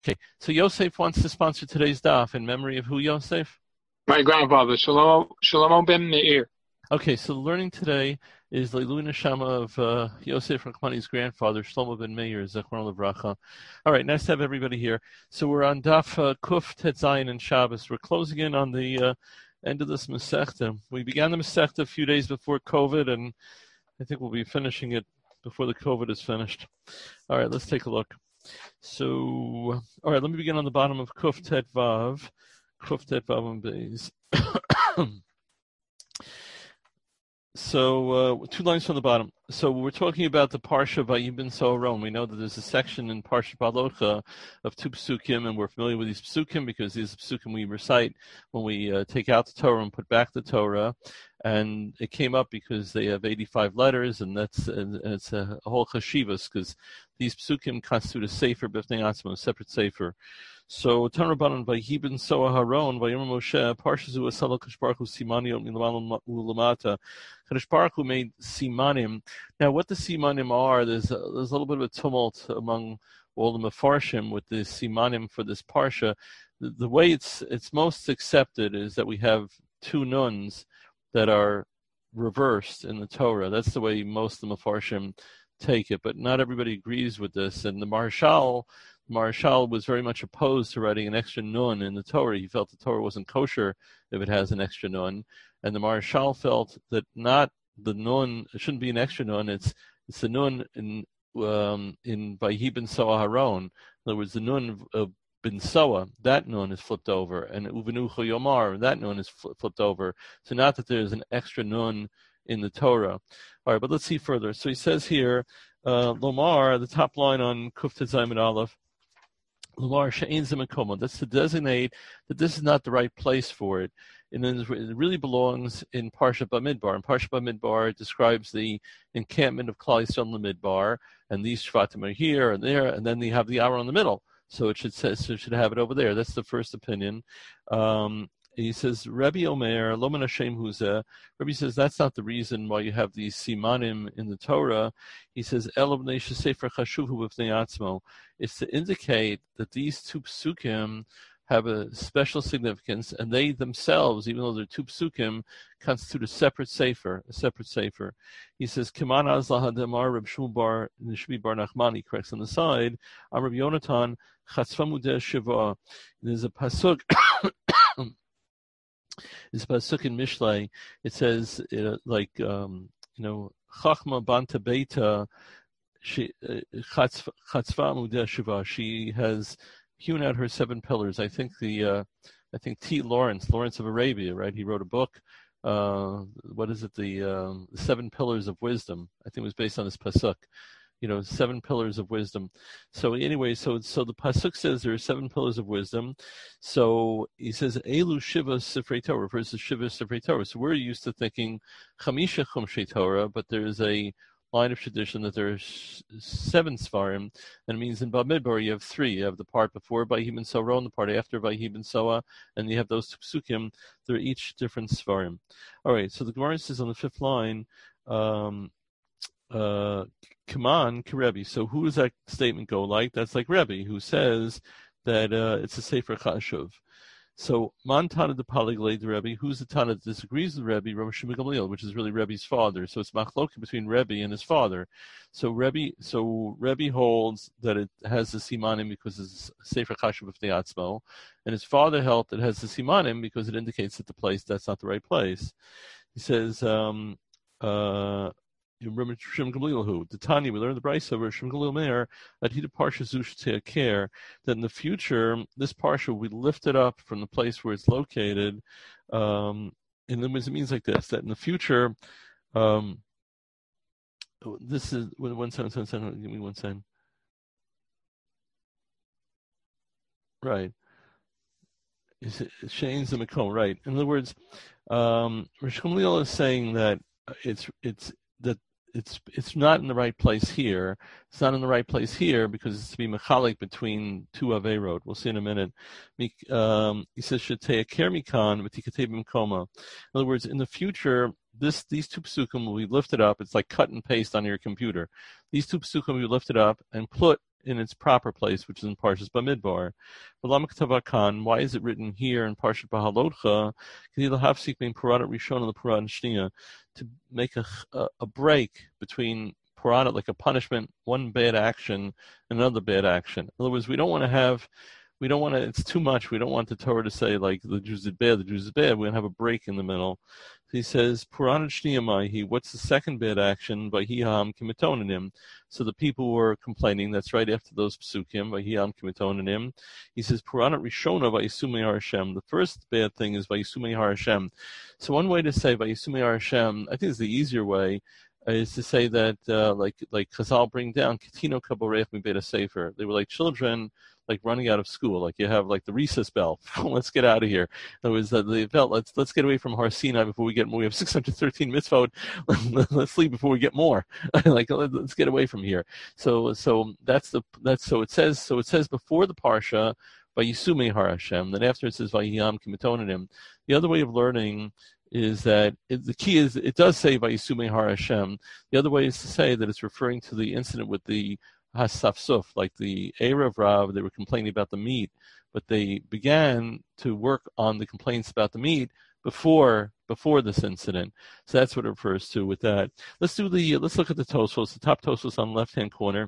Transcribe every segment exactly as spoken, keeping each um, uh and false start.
Okay, so Yosef wants to sponsor today's daf in memory of who, Yosef? My grandfather, Shlomo, Shlomo ben Meir. Okay, so learning today is Leilu Neshama of uh, Yosef Rachmani's grandfather, Shlomo ben Meir, Zechron Levracha. All right, nice to have everybody here. So we're on daf uh, Kuf Tet Zayin and Shabbos. We're closing in on the uh, end of this Masechta. We began the Masechta a few days before COVID, and I think we'll be finishing it before the COVID is finished. All right, let's take a look. So, all right, let me begin on the bottom of Kuf Tet Vav. Kuf Tet Vav and Beis. So, uh, two lines from the bottom. So, we're talking about the Parsha Vayibin Soharon. We know that there's a section in Parsha Balocha of two psukim, and we're familiar with these psukim because these psukim we recite when we uh, take out the Torah and put back the Torah. And it came up because they have eighty-five letters, and that's and it's a, a whole chashivas because these psukim constitute a sefer b'fnei atzmo, a separate sefer. So Tan Rabbanan Vayibin Soharon Vayomer Moshe Parsha Zu Asal Kadosh Baruch Hu Simanim Milamalam Ulamata. Kadosh Baruch Hu made simanim. Now, what the simanim are, there's a, there's a little bit of a tumult among all the mefarshim with the simanim for this parsha. The, the way it's it's most accepted is that we have two nuns that are reversed in the Torah. That's the way most of the mefarshim take it, but not everybody agrees with this. And the Maharshal, Maharshal was very much opposed to writing an extra nun in the Torah. He felt the Torah wasn't kosher if it has an extra nun. And the Maharshal felt that not the nun, it shouldn't be an extra nun, it's it's the nun in um, in Vayibin Soharon. In other words, the nun of bin Soa, that nun is flipped over, and Uvenucha Yomar, that nun is fl- flipped over. So not that there's an extra nun in the Torah. All right, but let's see further. So he says here, uh, Lomar, the top line on Kuf Tet Zayin Aleph, Lomar She'ein Ze Mekomo. That's to designate that this is not the right place for it. And then it really belongs in Parsha Bamidbar. And Parsha Bamidbar describes the encampment of Klal Yisrael in the Midbar, and these Shvatim are here and there, and then they have the hour in the middle. So it should say, so it should have it over there. That's the first opinion. Um, he says, Rabbi Omer, Lo Men Hashem Huzeh. Rabbi says that's not the reason why you have these simanim in the Torah. He says, El Bnei Sefer Chashuvu B'fnei Atzmo. It's to indicate that these two psukim have a special significance, and they themselves, even though they're two psukim, constitute a separate sefer, a separate sefer. He says, Kiman Azlah Hadamar Reb Shmuel Bar Nishmi Bar Nachmani, corrects on the side, Am Reb Yonatan Chatzva Mudeh Shiva. There's a pasuk, there's a pasuk in Mishlei. It says, uh, like, um, you know, Chachma Banta Beita, she Chatzva Mudeh Shiva. She has hewn out her seven pillars. I think the, uh, I think T. Lawrence, Lawrence of Arabia, right? He wrote a book. Uh, what is it? The um, Seven Pillars of Wisdom. I think it was based on this pasuk. You know, seven pillars of wisdom. So anyway, so so the pasuk says there are seven pillars of wisdom. So he says Elu Shiva Sifrei Torah refers to Shiva Sifrei Torah. So we're used to thinking Chamisha Chumshei Torah, but there's a line of tradition that there are seven Svarim, and it means in Bamidbar you have three. You have the part before Vayibin Soharon, and the part after Vayibin Soa, and you have those two psukim. They're each different Svarim. All right, so the Gemara says on the fifth line, um, uh, Kaman Kerebi. So who does that statement go like? That's like Rebbe, who says that uh, it's a Sefer Chashuv. So, Man Tana de Paliglei de Rebbe, who's the Tana that disagrees with Rebbe? Rabbi Shimon Gamliel, which is really Rebbe's father. So it's machloka between Rebbe and his father. So Rebbe, so Rebbe holds that it has the simanim because it's Sefer Chashuv B'fnei Atzmo, and his father held that it has the simanim because it indicates that the place that's not the right place. He says, um, uh, Rabbi Shimon Gamliel, who the Tanya, we learned the Brisa where Shimon Gamliel Meir that he the parsha zush take care that in the future this parsha will be lifted up from the place where it's located, um, and then it means like this, that in the future, um, this is one second, one second, give me one second. Right. Shane's the Makom, right. In other words, um, Rish Gamliel is saying that it's it's that it's it's not in the right place here. It's not in the right place here because it's to be mechalik between two averot. We'll see in a minute. Um, he says shetei kermikan v'tikatei b'mkoma. In other words, in the future, this these two psukim will be lifted up. It's like cut and paste on your computer. These two psukim will be lifted up and put in its proper place, which is in Parshas Bamidbar. Why is it written here in Parshas Bahalotcha? To make a, a, a break between Purana, like a punishment, one bad action, and another bad action. In other words, we don't want to have, we don't want to, it's too much. We don't want the Torah to say, like, the Jews did bad, the Jews did bad. We're going to have a break in the middle. He says, Purana Shniyamai, what's the second bad action? By Hiham Kimitonanim. So the people were complaining. That's right after those psukim, by Hiham Kimitonanim. He says, Purana Rishona by Yisumei Har Hashem. The first bad thing is by Yisumei Har Hashem. So one way to say by Yisumei Har Hashem, I think is the easier way, is to say that, uh, like, like Chazal bring down, Ketino Kaborech Mi Beta Sefer. They were like children, like running out of school, like you have like the recess bell. Let's get out of here. It was uh, the bell. Let's let's get away from Har Sinai before we get more. We have six hundred thirteen mitzvot. Let's leave before we get more. Like let's get away from here. So so that's the that's so it says so it says before the parsha by Yisumei Har Hashem. Then after it says Vayiyam Kimitonanim. The other way of learning is that it, the key is it does say Vayisumei Har Hashem. The other way is to say that it's referring to the incident with the Hasafsuf, like the Erev Rav, they were complaining about the meat, but they began to work on the complaints about the meat before before this incident. So that's what it refers to with that. Let's do the let's look at the Tosfos, the top Tosfos on the left hand corner.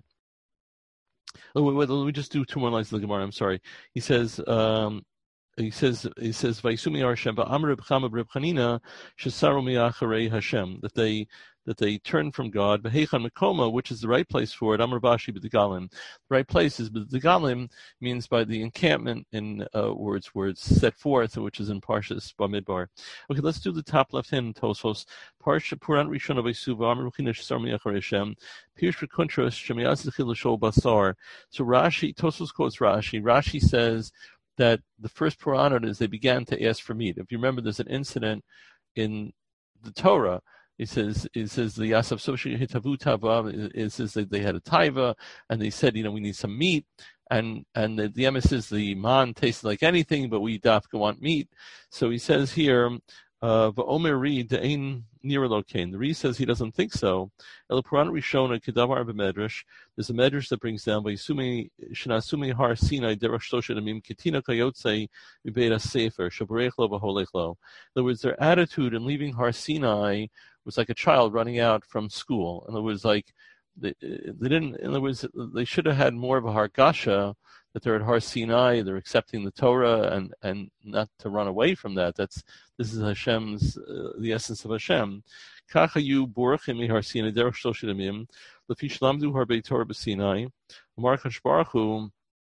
Oh, wait, wait, let me just do two more lines of the Gemara. I'm sorry. He says. Um, He says, he says, Vayisumi Hashem, Amar Reb Chama Reb Chanina, Shesaru Miacharei Hashem, that they that they turn from God. Behechan Mekoma, which is the right place for it. Amar Bashi B'Degalim. The right place is B'Degalim means by the encampment in uh, words where it's set forth, which is in Parshas Bamidbar. Okay, let's do the top left hand Tosfos. Parsha Puran Rishon of Esuva Amar Reb Chanina Shesaru Miacharei Hashem. Pirush V'Kuntros Shemiyaz Zechil L'Shol Basar. So Rashi, Tosfos quotes Rashi. Rashi says that the first Purana is they began to ask for meat. If you remember, there's an incident in the Torah. It says, it says the Yasaf Soshi Hitavu Tava. It says that they had a taiva, and they said, you know, we need some meat. And and the, the emes says the man tasted like anything, but we dafka want meat. So he says here, V'omer Ri de'ein nira lokein. The Ri says he doesn't think so. El Purana Rishona kedavar b'medrash. There's a medrash that brings down by Yisumei Shenasumei Har Sinai derech shlosha damim ketina kayotzei mibeit sefer shabarech lo v'holech lo. In other words, their attitude in leaving Har Sinai was like a child running out from school. In other words, like they, they didn't. In other words, they should have had more of a hargasha that they're at Har Sinai, they're accepting the Torah, and, and not to run away from that. That's this is Hashem's uh, the essence of Hashem. Kachayu borachim mi Har Sinai derech shlosh yamim lefi shlamdu harbei Torah b'Sinai. Amar Kadosh Baruch Hu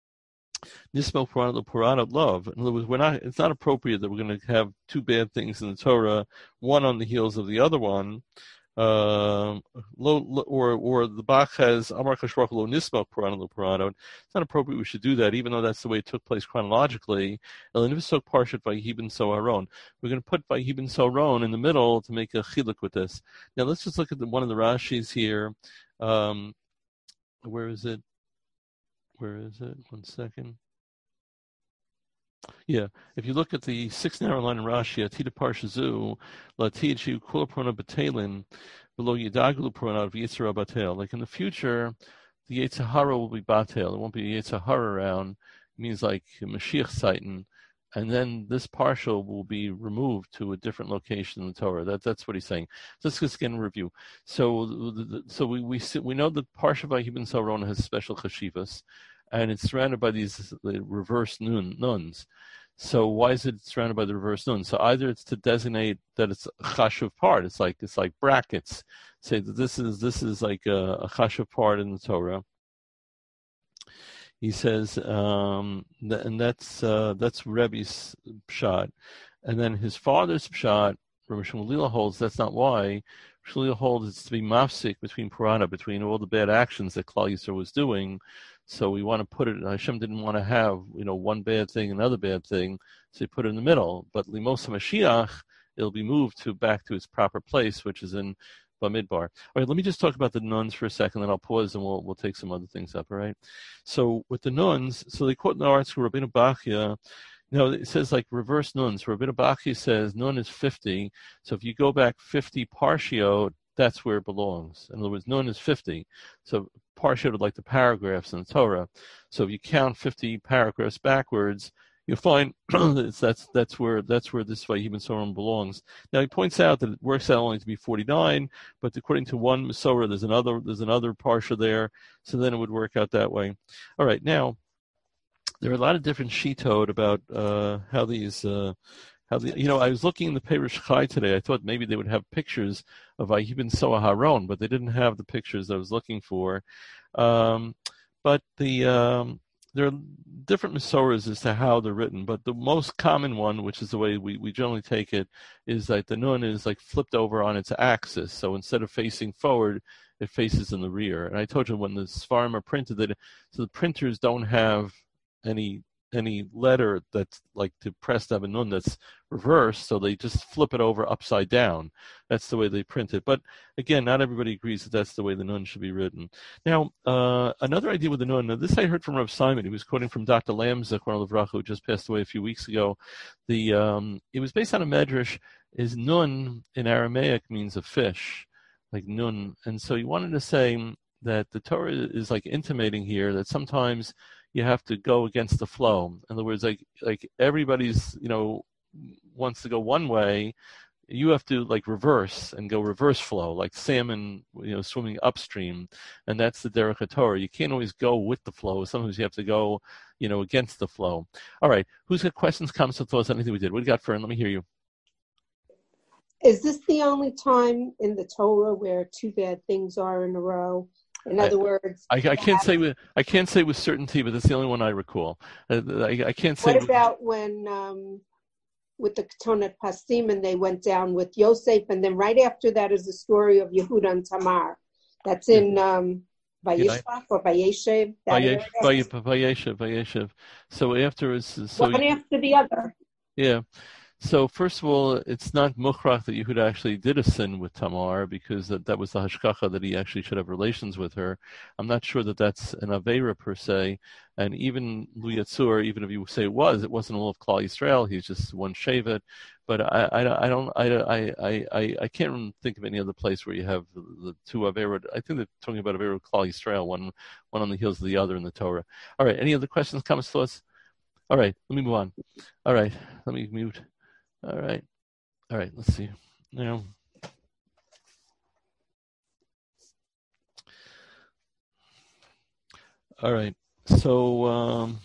nismo purana purana love. In other words, we're not. It's not appropriate that we're going to have two bad things in the Torah, one on the heels of the other one. Uh, lo, lo, or or the Bach has Amar Kadosh Baruch Hu lo nismo purana lo purana. It's not appropriate we should do that, even though that's the way it took place chronologically. El nivsok parshat Vayihi ben Soharon. We're going to put Vayihi ben Soharon in the middle to make a chiluk with this. Now let's just look at the, one of the Rashis here. Um, where is it? Where is it? One second. Yeah, if you look at the sixth narrow line in Rashi, Atida Parshazu, Latid Shu Kula Prona Batelin, below Yadaglu Prona of Yitzhara Batel. Like in the future, the Yetzirah will be Batel. There won't be Yetzirah around. It means like Mashiach Satan. And then this partial will be removed to a different location in the Torah. That, that's what he's saying. So let's just get in review. So so we we, we know that Parsha Vayihi ben Soharon has special chashivas, and it's surrounded by these the reverse nun, nuns. So why is it surrounded by the reverse nun? So either it's to designate that it's a chashuv part. It's like it's like brackets. Say that this is this is like a, a chashuv part in the Torah. He says, um, th- and that's uh, that's Rebbe's pshat, and then his father's pshat. Rabbi Shmuel holds that's not why. Shmuel holds it's to be mafsik between Purana, between all the bad actions that Klal Yisrael was doing. So we want to put it. Hashem didn't want to have you know one bad thing, another bad thing, so he put it in the middle. But Limos HaMashiach, it'll be moved to back to its proper place, which is in Bamidbar. All right, let me just talk about the nuns for a second, then I'll pause and we'll we'll take some other things up. All right. So with the nuns, so they quote in the article Rabbeinu Bachya. You know, it says like reverse nuns. Rabbeinu Bachya says nun is fifty. So if you go back fifty parshiot, that's where it belongs. In other words, Nun is fifty. So Parsha like the paragraphs in the Torah. So if you count fifty paragraphs backwards, you'll find that's that's where that's where this Vayibin Soram belongs. Now he points out that it works out only to be forty-nine, but according to one Masorah, there's another there's another Parsha there, so then it would work out that way. All right, now there are a lot of different shittot about uh, how these. Uh, How the, you know, I was looking in the Perush Chai today. I thought maybe they would have pictures of Vayibin Soa Haron, but they didn't have the pictures I was looking for. Um, but the um, there are different Masorahs as to how they're written, but the most common one, which is the way we, we generally take it, is that the Nun is like flipped over on its axis. So instead of facing forward, it faces in the rear. And I told you when the Sfarim are printed, that so the printers don't have any any letter that's like to press have a nun that's reversed, so they just flip it over upside down. That's the way they print it. But again, not everybody agrees that that's the way the nun should be written. Now, uh, another idea with the nun, now this I heard from Rav Simon. He was quoting from Doctor Lam Zechron Livracha, who just passed away a few weeks ago. The um, it was based on a medrash. Is nun in Aramaic means a fish, like nun, and so he wanted to say that the Torah is like intimating here that sometimes you have to go against the flow. In other words, like like everybody's, you know, wants to go one way, you have to like reverse and go reverse flow, like salmon, you know, swimming upstream, and that's the Derech HaTorah. You can't always go with the flow. Sometimes you have to go, you know, against the flow. All right, who's got questions, comments, or thoughts on anything we did? What do you got, Fern? Let me hear you. Is this the only time in the Torah where two bad things are in a row? In other I, words, I, I can't say with I can't say with certainty, but that's the only one I recall. I, I, I can't say. What about when um, with the Ketonat Pasim and they went down with Yosef, and then right after that is the story of Yehuda and Tamar. That's in um, Vayishlach or Vayeshev. Vayeshev, Vayeshev. So after is so one after the other. Yeah. So first of all, it's not mukhrach that Yehuda actually did a sin with Tamar, because that, that was the hashkacha that he actually should have relations with her. I'm not sure that that's an aveira per se. And even Lu Yatzur, even if you say it was, it wasn't all of Klal Yisrael. He's just one shevet. But I, I, I don't, I, I, I, I can't think of any other place where you have the, the two aveira. I think they're talking about aveira Klal Yisrael, one, one on the heels of the other in the Torah. All right. Any other questions, comments, thoughts? All right. Let me move on. All right. Let me mute. All right. All right. Let's see. Now, all right. So um,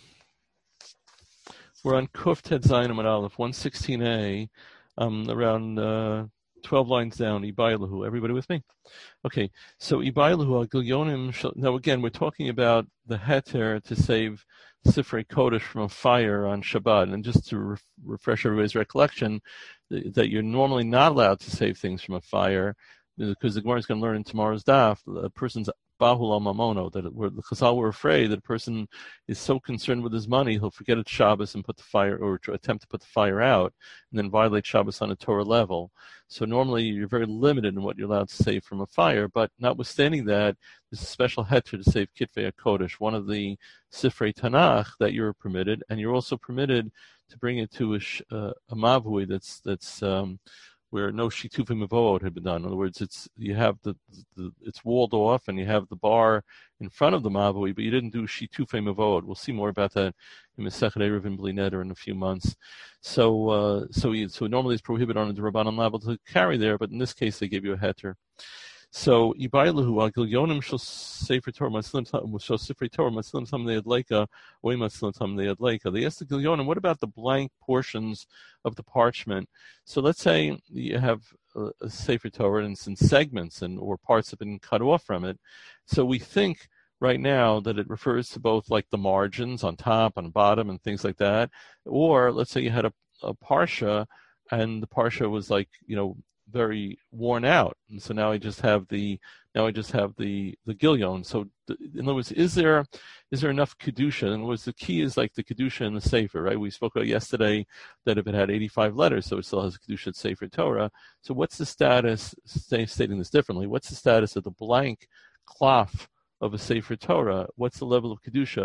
we're on Kuf Ted Zayin Amud Aleph, one sixteen A, um, around uh, twelve lines down. Ibaylahu. Everybody with me? Okay. So Ibaylahu al Gilyonim. Now again, we're talking about the heter to save Sifrei Kodesh from a fire on Shabbat. And just to re- refresh everybody's recollection, th- that you're normally not allowed to save things from a fire, because the Gemara is going to learn in tomorrow's daf, a person's bahul al mamono, that where the Chazal were afraid that a person is so concerned with his money, he'll forget it's Shabbos and put the fire, or to attempt to put the fire out, and then violate Shabbos on a Torah level. So normally you're very limited in what you're allowed to save from a fire, but notwithstanding that, there's a special heter to save Kitvei HaKodesh, one of the Sifrei Tanakh that you're permitted, and you're also permitted to bring it to a, uh, a mavui that's that's um, where no shitufim mavod had been done. In other words, it's you have the, the it's walled off and you have the bar in front of the mavui, but you didn't do shitufim mavod. We'll see more about that in Masechet Eruvin Bli Neder in a few months. So uh, so you, so normally it's prohibited on a Rabbanan level to carry there, but in this case they gave you a heter. So Ibaylahu al Gilyonim shall Sefer Torah Maslim shall Sefer Torah Maslim Tam Neadleika Oy Maslim Tam Neadleika. They asked the Gilyonim, what about the blank portions of the parchment? So let's say you have a, a Sefer Torah and it's in segments and or parts have been cut off from it. So we think right now that it refers to both like the margins on top, on bottom, and things like that. Or let's say you had a, a parsha and the parsha was like, you know, very worn out, and so now I just have the now I just have the the gilyon. So in other words, is there is there enough kedusha? In other words, the key is like the kedusha in the sefer, right? We spoke about yesterday that if it had eighty-five letters, so it still has kedusha sefer Torah. So what's the status? Say, stating this differently, what's the status of the blank cloth of a sefer Torah? What's the level of kedusha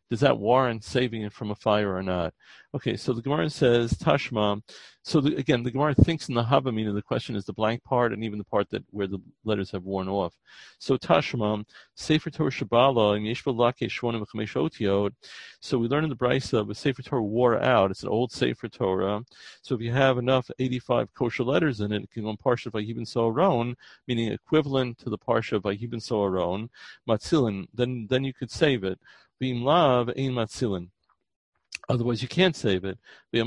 does that warrant saving it from a fire or not? Okay, so the Gemara says Tashma. So the, again, the Gemara thinks in the Havamina the question is the blank part and even the part that where the letters have worn off. So Tashma, Sefer Torah Shabala, and Yeshva Lake Shvonim V'chamesh Otiot. So we learn in the Brisa, but Sefer Torah wore out. It's an old Sefer Torah. So if you have enough eighty-five kosher letters in it, it can go in Parsha Vayibin So'aron, meaning equivalent to the Parsha Vayibin So'aron, Matzilin. Then then you could save it. V'im lav ein Matzilin. Otherwise, you can't save it. So,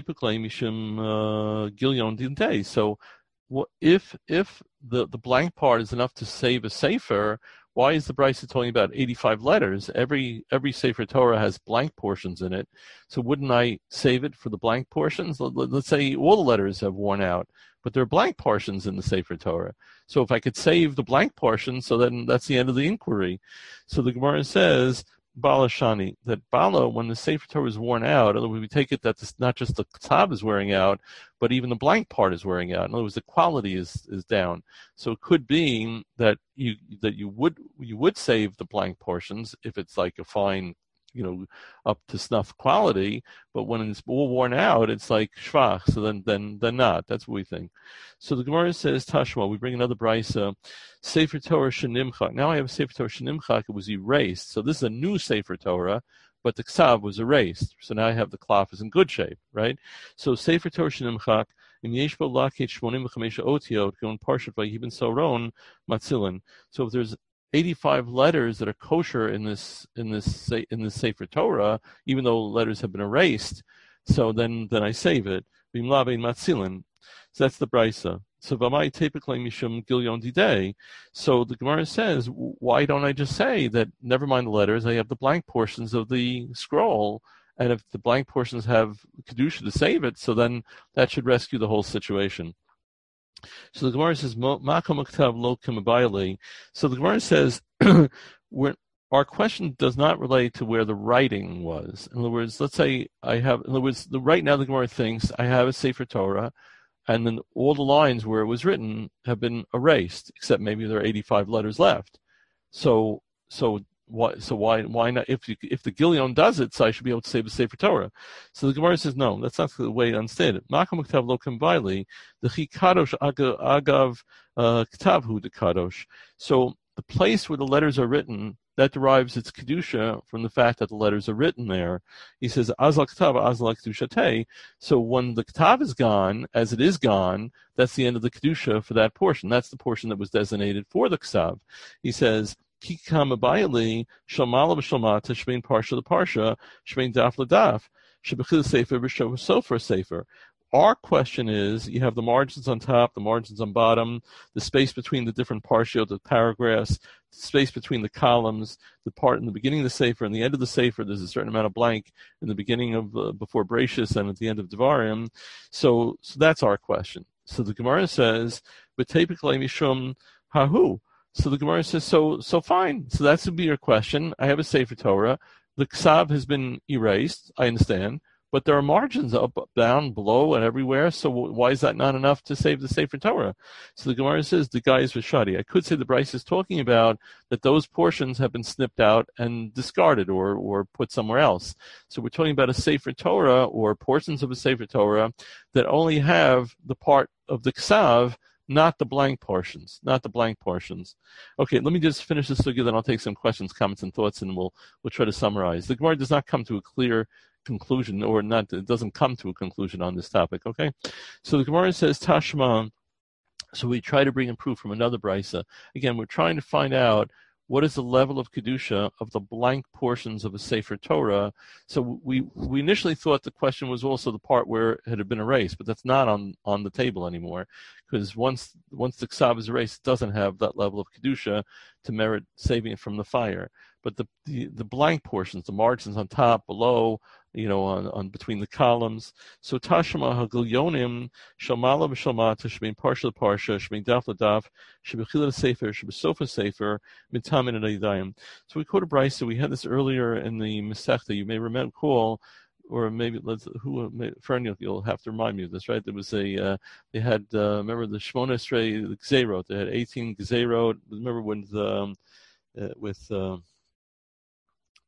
what if if the, the blank part is enough to save a sefer? Why is the Brisa talking about eighty-five letters? Every every Sefer Torah has blank portions in it. So wouldn't I save it for the blank portions? Let, let, let's say all the letters have worn out, but there are blank portions in the Sefer Torah. So if I could save the blank portions, so then that's the end of the inquiry. So the Gemara says, Bala Shani, that Bala, when the Sefer Torah is worn out, in other words, we take it that this, not just the K'tav is wearing out, but even the blank part is wearing out. In other words, the quality is, is down. So it could be that you that you would you would save the blank portions if it's like a fine, you know, up to snuff quality, but when it's all worn out, it's like shvach, so then then then not. That's what we think. So the Gemara says, Tashma, we bring another brisa, Sefer Torah Shenimchak. Now I have a Sefer Torah Shenimchak, it was erased. So this is a new Sefer Torah, but the Ksav was erased. So now I have the Klaf is in good shape, right? So Sefer Torah Shenimchak, in Yeshbo Laket Shmonim V'chamesh Otiot, going Parshat Vayibin So'aron, Matzilin. So if there's eighty-five letters that are kosher in this in this in this Sefer Torah, even though letters have been erased, so then then I save it. Matzilin. So that's the brisa. So v'amai typically mishum gilyon didei. So the Gemara says, why don't I just say that? Never mind the letters. I have the blank portions of the scroll, and if the blank portions have kedusha to save it, so then that should rescue the whole situation. So the Gemara says, so the Gemara says, we're, our question does not relate to where the writing was. In other words, let's say I have, in other words, the, right now the Gemara thinks I have a Sefer Torah, and then all the lines where it was written have been erased, except maybe there are eighty-five letters left. So, so why, so why, why not? If you, if the Gilyon does it, so I should be able to save the Sefer Torah. So the Gemara says, no, that's not the way to understand it. Makam K'tav lo Kambaili, the Chi Kadosh Agav Ktavhu de Kadosh. So the place where the letters are written, that derives its kedusha from the fact that the letters are written there. He says, Azal K'tav, Azal Kedushatei. So when the K'tav is gone, as it is gone, that's the end of the kedusha for that portion. That's the portion that was designated for the K'tav. He says, Kikam Abayali, Shalmala B'Shalmata, Shmein Parsha the Parsha, Shmein Daf L'Daf, Shebechil Sefer B'Shof Sofer Sefer. Our question is, you have the margins on top, the margins on bottom, the space between the different parshiot, the paragraphs, the space between the columns, the part in the beginning of the Sefer and the end of the Sefer. There's a certain amount of blank in the beginning of, uh, before Bereshis and at the end of Devarim. So, so that's our question. So the Gemara says, B'teipiklei mishum hahu. So the Gemara says, so so fine. So that would be your question. I have a Sefer Torah. The Ksav has been erased, I understand, but there are margins up, down, below, and everywhere. So why is that not enough to save the Sefer Torah? So the Gemara says, the guy is Rashadi. I could say the Bryce is talking about that those portions have been snipped out and discarded or, or put somewhere else. So we're talking about a Sefer Torah or portions of a Sefer Torah that only have the part of the Ksav, not the blank portions, not the blank portions. Okay, let me just finish this sugya, then I'll take some questions, comments, and thoughts, and we'll we'll try to summarize. The Gemara does not come to a clear conclusion, or not, it doesn't come to a conclusion on this topic, okay? So the Gemara says, Tashma, so we try to bring in proof from another brisa. Again, we're trying to find out what is the level of Kedusha of the blank portions of a Sefer Torah. So we we initially thought the question was also the part where it had been erased, but that's not on, on the table anymore, because once once the Ksav is erased, it doesn't have that level of Kedusha to merit saving it from the fire. But the, the, the blank portions, the margins on top, below, you know, on, on between the columns. So Tashma Hagilyonim, Shalmala B'Shalmata, Shmein Parsha Parsha, Shmein Daf L'Daf, Shebechila Sefer, Shebesofa Sefer, Mintamin and Adayim. So we quote a brisa. We had this earlier in the Masechta. You may remember, call, or maybe let's who Fern, you'll have to remind me of this, right? There was a uh, they had uh, remember the Shmona Esrei the Gzerot. They had eighteen Gzerot. Remember when the um, uh, with uh,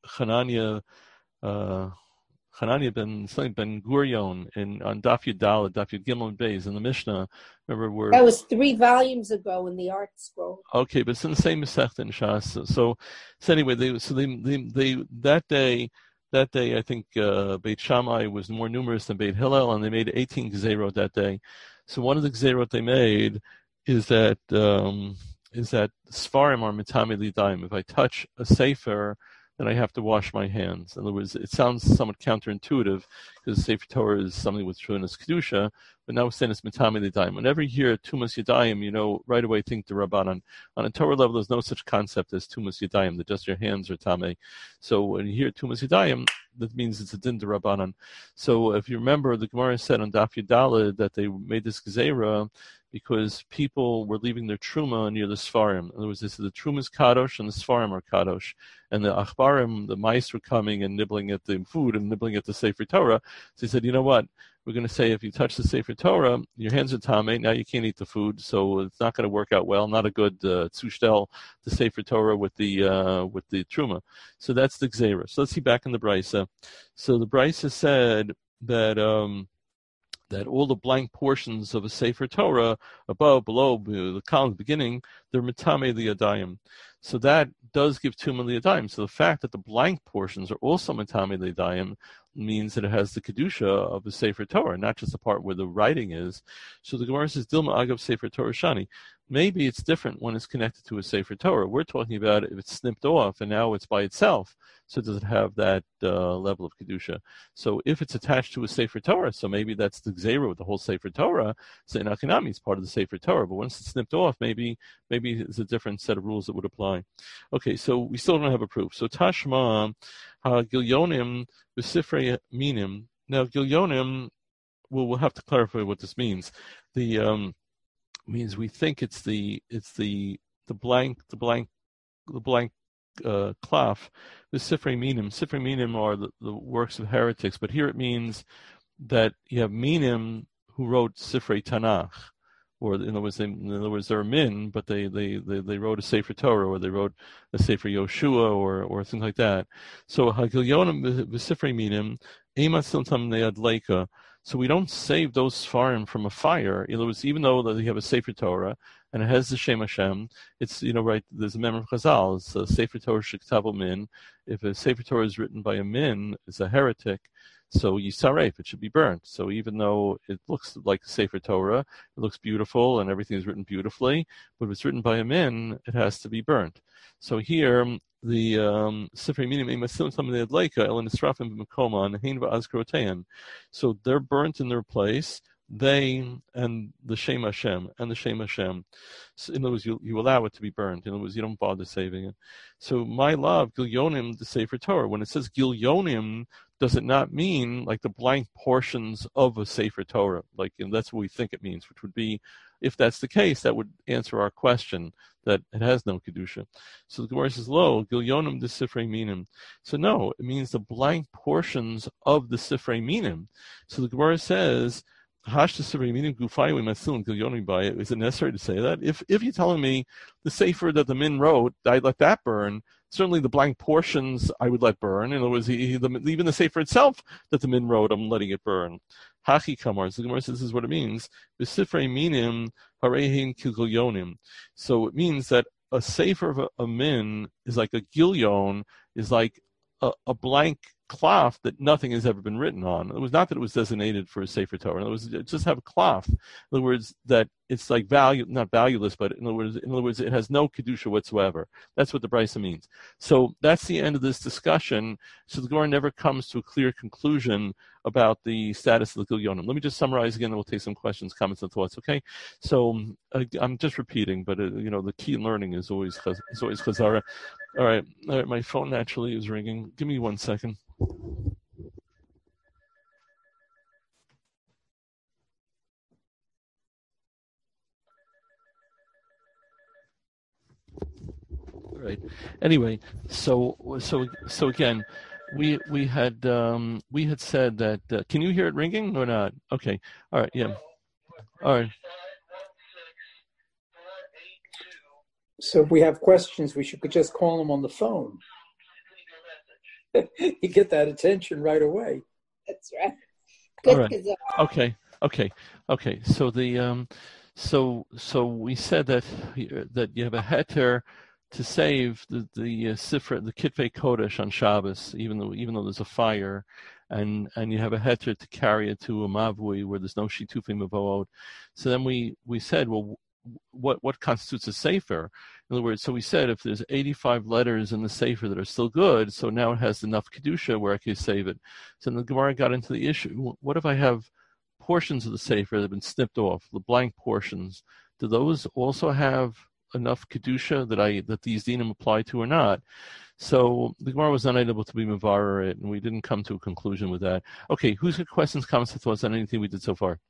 Hanania, uh, Hanania ben ben Gurion in on Daf Yud Daled, Daf Yud Gimel and Beis in the Mishnah. Remember, we're that was three volumes ago in the Art Scroll. Okay, but it's in the same Masechta in Shas. So, so, so anyway, they so they, they they that day that day I think uh, Beit Shammai was more numerous than Beit Hillel, and they made eighteen gzerot that day. So one of the gzerot they made is that um, is that Sfarim are mitame lidayim. If I touch a sefer, then I have to wash my hands. In other words, it sounds somewhat counterintuitive because Sefer Torah is something with Shunas Kedusha, but now we're saying it's Mitame Yadayim. Whenever you hear Tumas Yadayim, you know, right away think the Rabbanan. On a Torah level, there's no such concept as Tumas Yadayim, that just your hands are Tameh. So when you hear Tumas Yadayim, that means it's a Din de Rabbanan. So if you remember, the Gemara said on Daf Yud Daled that they made this Gezerah because people were leaving their truma near the Sfarim. In other words, they said the truma is kadosh and the Sfarim are kadosh. And the achbarim, the mice were coming and nibbling at the food and nibbling at the Sefer Torah. So he said, you know what? We're going to say if you touch the Sefer Torah, your hands are tamei, now you can't eat the food, so it's not going to work out well. Not a good uh, tzushtel, the Sefer Torah with the uh, with the truma. So that's the gzera. So let's see back in the Brisa. So the Brisa said that um, that all the blank portions of a Sefer Torah, above, below, the column beginning, they're mitame the yadayim. So that does give tuma liyadayim. So the fact that the blank portions are also mitame liyadayim means that it has the kedusha of the Sefer Torah, not just the part where the writing is. So the Gemara says, Dilma agav Sefer Torah shani. Maybe it's different when it's connected to a Sefer Torah. We're talking about if it's snipped off and now it's by itself. So does it have that uh, level of kedusha? So if it's attached to a Sefer Torah, so maybe that's the gzera with the whole Sefer Torah. So in Akinami, it's part of the Sefer Torah. But once it's snipped off, maybe maybe it's a different set of rules that would apply. Okay, so we still don't have a proof. So Tashma ha gilyonim b'sifrei minim. Now gilyonim, well, we'll have to clarify what this means. The um, means we think it's the it's the the blank the blank the blank uh, klaf. The sifrei minim. Sifrei minim are the, the works of heretics, but here it means that you have minim who wrote sifrei Tanakh, or in other words, they, in other words, they're min, but they, they, they, they wrote a Sefer Torah, or they wrote a Sefer Yoshua, or or things like that. So hagilyonim v'sifrei minim emat siltam neadleika. So we don't save those Sfarim from a fire. In other words, even though that you have a Sefer Torah and it has the Shem Hashem, it's, you know, right, there's a memory of Chazal, it's a Sefer Torah shektavu min. If a Sefer Torah is written by a min, it's a heretic, so yisaref, it should be burnt. So even though it looks like a Sefer Torah, it looks beautiful and everything is written beautifully, but if it's written by a min, it has to be burnt. So here, the um, Sifrei Minim emasim tam neadleika el nisrafim b'mekoma nehin va'azkarotein. So they're burnt in their place, they and the Shem Hashem and the Shem Hashem. So in other words, you, you allow it to be burned. In other words, you don't bother saving it. So my love, Gilyonim, the Sefer Torah. When it says Gilyonim, does it not mean like the blank portions of a Sefer Torah? Like, and that's what we think it means, which would be, if that's the case, that would answer our question that it has no kedusha. So the Gemara says, "Lo Gilyonim the Sifrei Minim." So no, it means the blank portions of the Sifrei Minim. So the Gemara says, "Hash the Sifrei Minim gufay u'masil Gilyonim by it." Is it necessary to say that? If if you're telling me the Sefer that the Min wrote, I'd let that burn. Certainly the blank portions I would let burn. In other words, he, he, the, even the Sefer itself that the Min wrote, I'm letting it burn. Hachi kamar. So the Gemara says this is what it means. B'sifrei minim harehin kilyonim. So it means that a Sefer of a, a Min is like a gilyon, is like a, a blank cloth that nothing has ever been written on. It was not that it was designated for a Sefer Torah. It was it just have a cloth. In other words, that it's like value, not valueless, but in other words, in other words, it has no kedusha whatsoever. That's what the brisa means. So that's the end of this discussion. So the Gemara never comes to a clear conclusion about the status of the Gilyonim. Let me just summarize again, and we'll take some questions, comments, and thoughts. Okay. So uh, I'm just repeating, but uh, you know, the key in learning is always is always chazara. All right. All right. My phone naturally is ringing. Give me one second. Right. Anyway, so so so again, we we had um, we had said that. Uh, can you hear it ringing or not? Okay. All right. Yeah. All right. So if we have questions, we should could just call them on the phone. you get that attention right away. That's right. Good. All right. Okay. Okay. Okay. So the um, so so we said that that you have a heter to save the the uh, sifra, the kitvei kodesh on Shabbos, even though even though there's a fire, and and you have a heter to carry it to a mavui where there's no shitufei mavoot. So then we we said, well, what what constitutes a sefer? In other words, so we said if there's eighty-five letters in the sefer that are still good, so now it has enough kedusha where I can save it. So then the Gemara got into the issue: what if I have portions of the sefer that have been snipped off, the blank portions? Do those also have enough kedusha that I that these dinim apply to or not? So the Gemara was not able to be mevarer it, and we didn't come to a conclusion with that. Okay, who's got questions, comments, or thoughts on anything we did so far?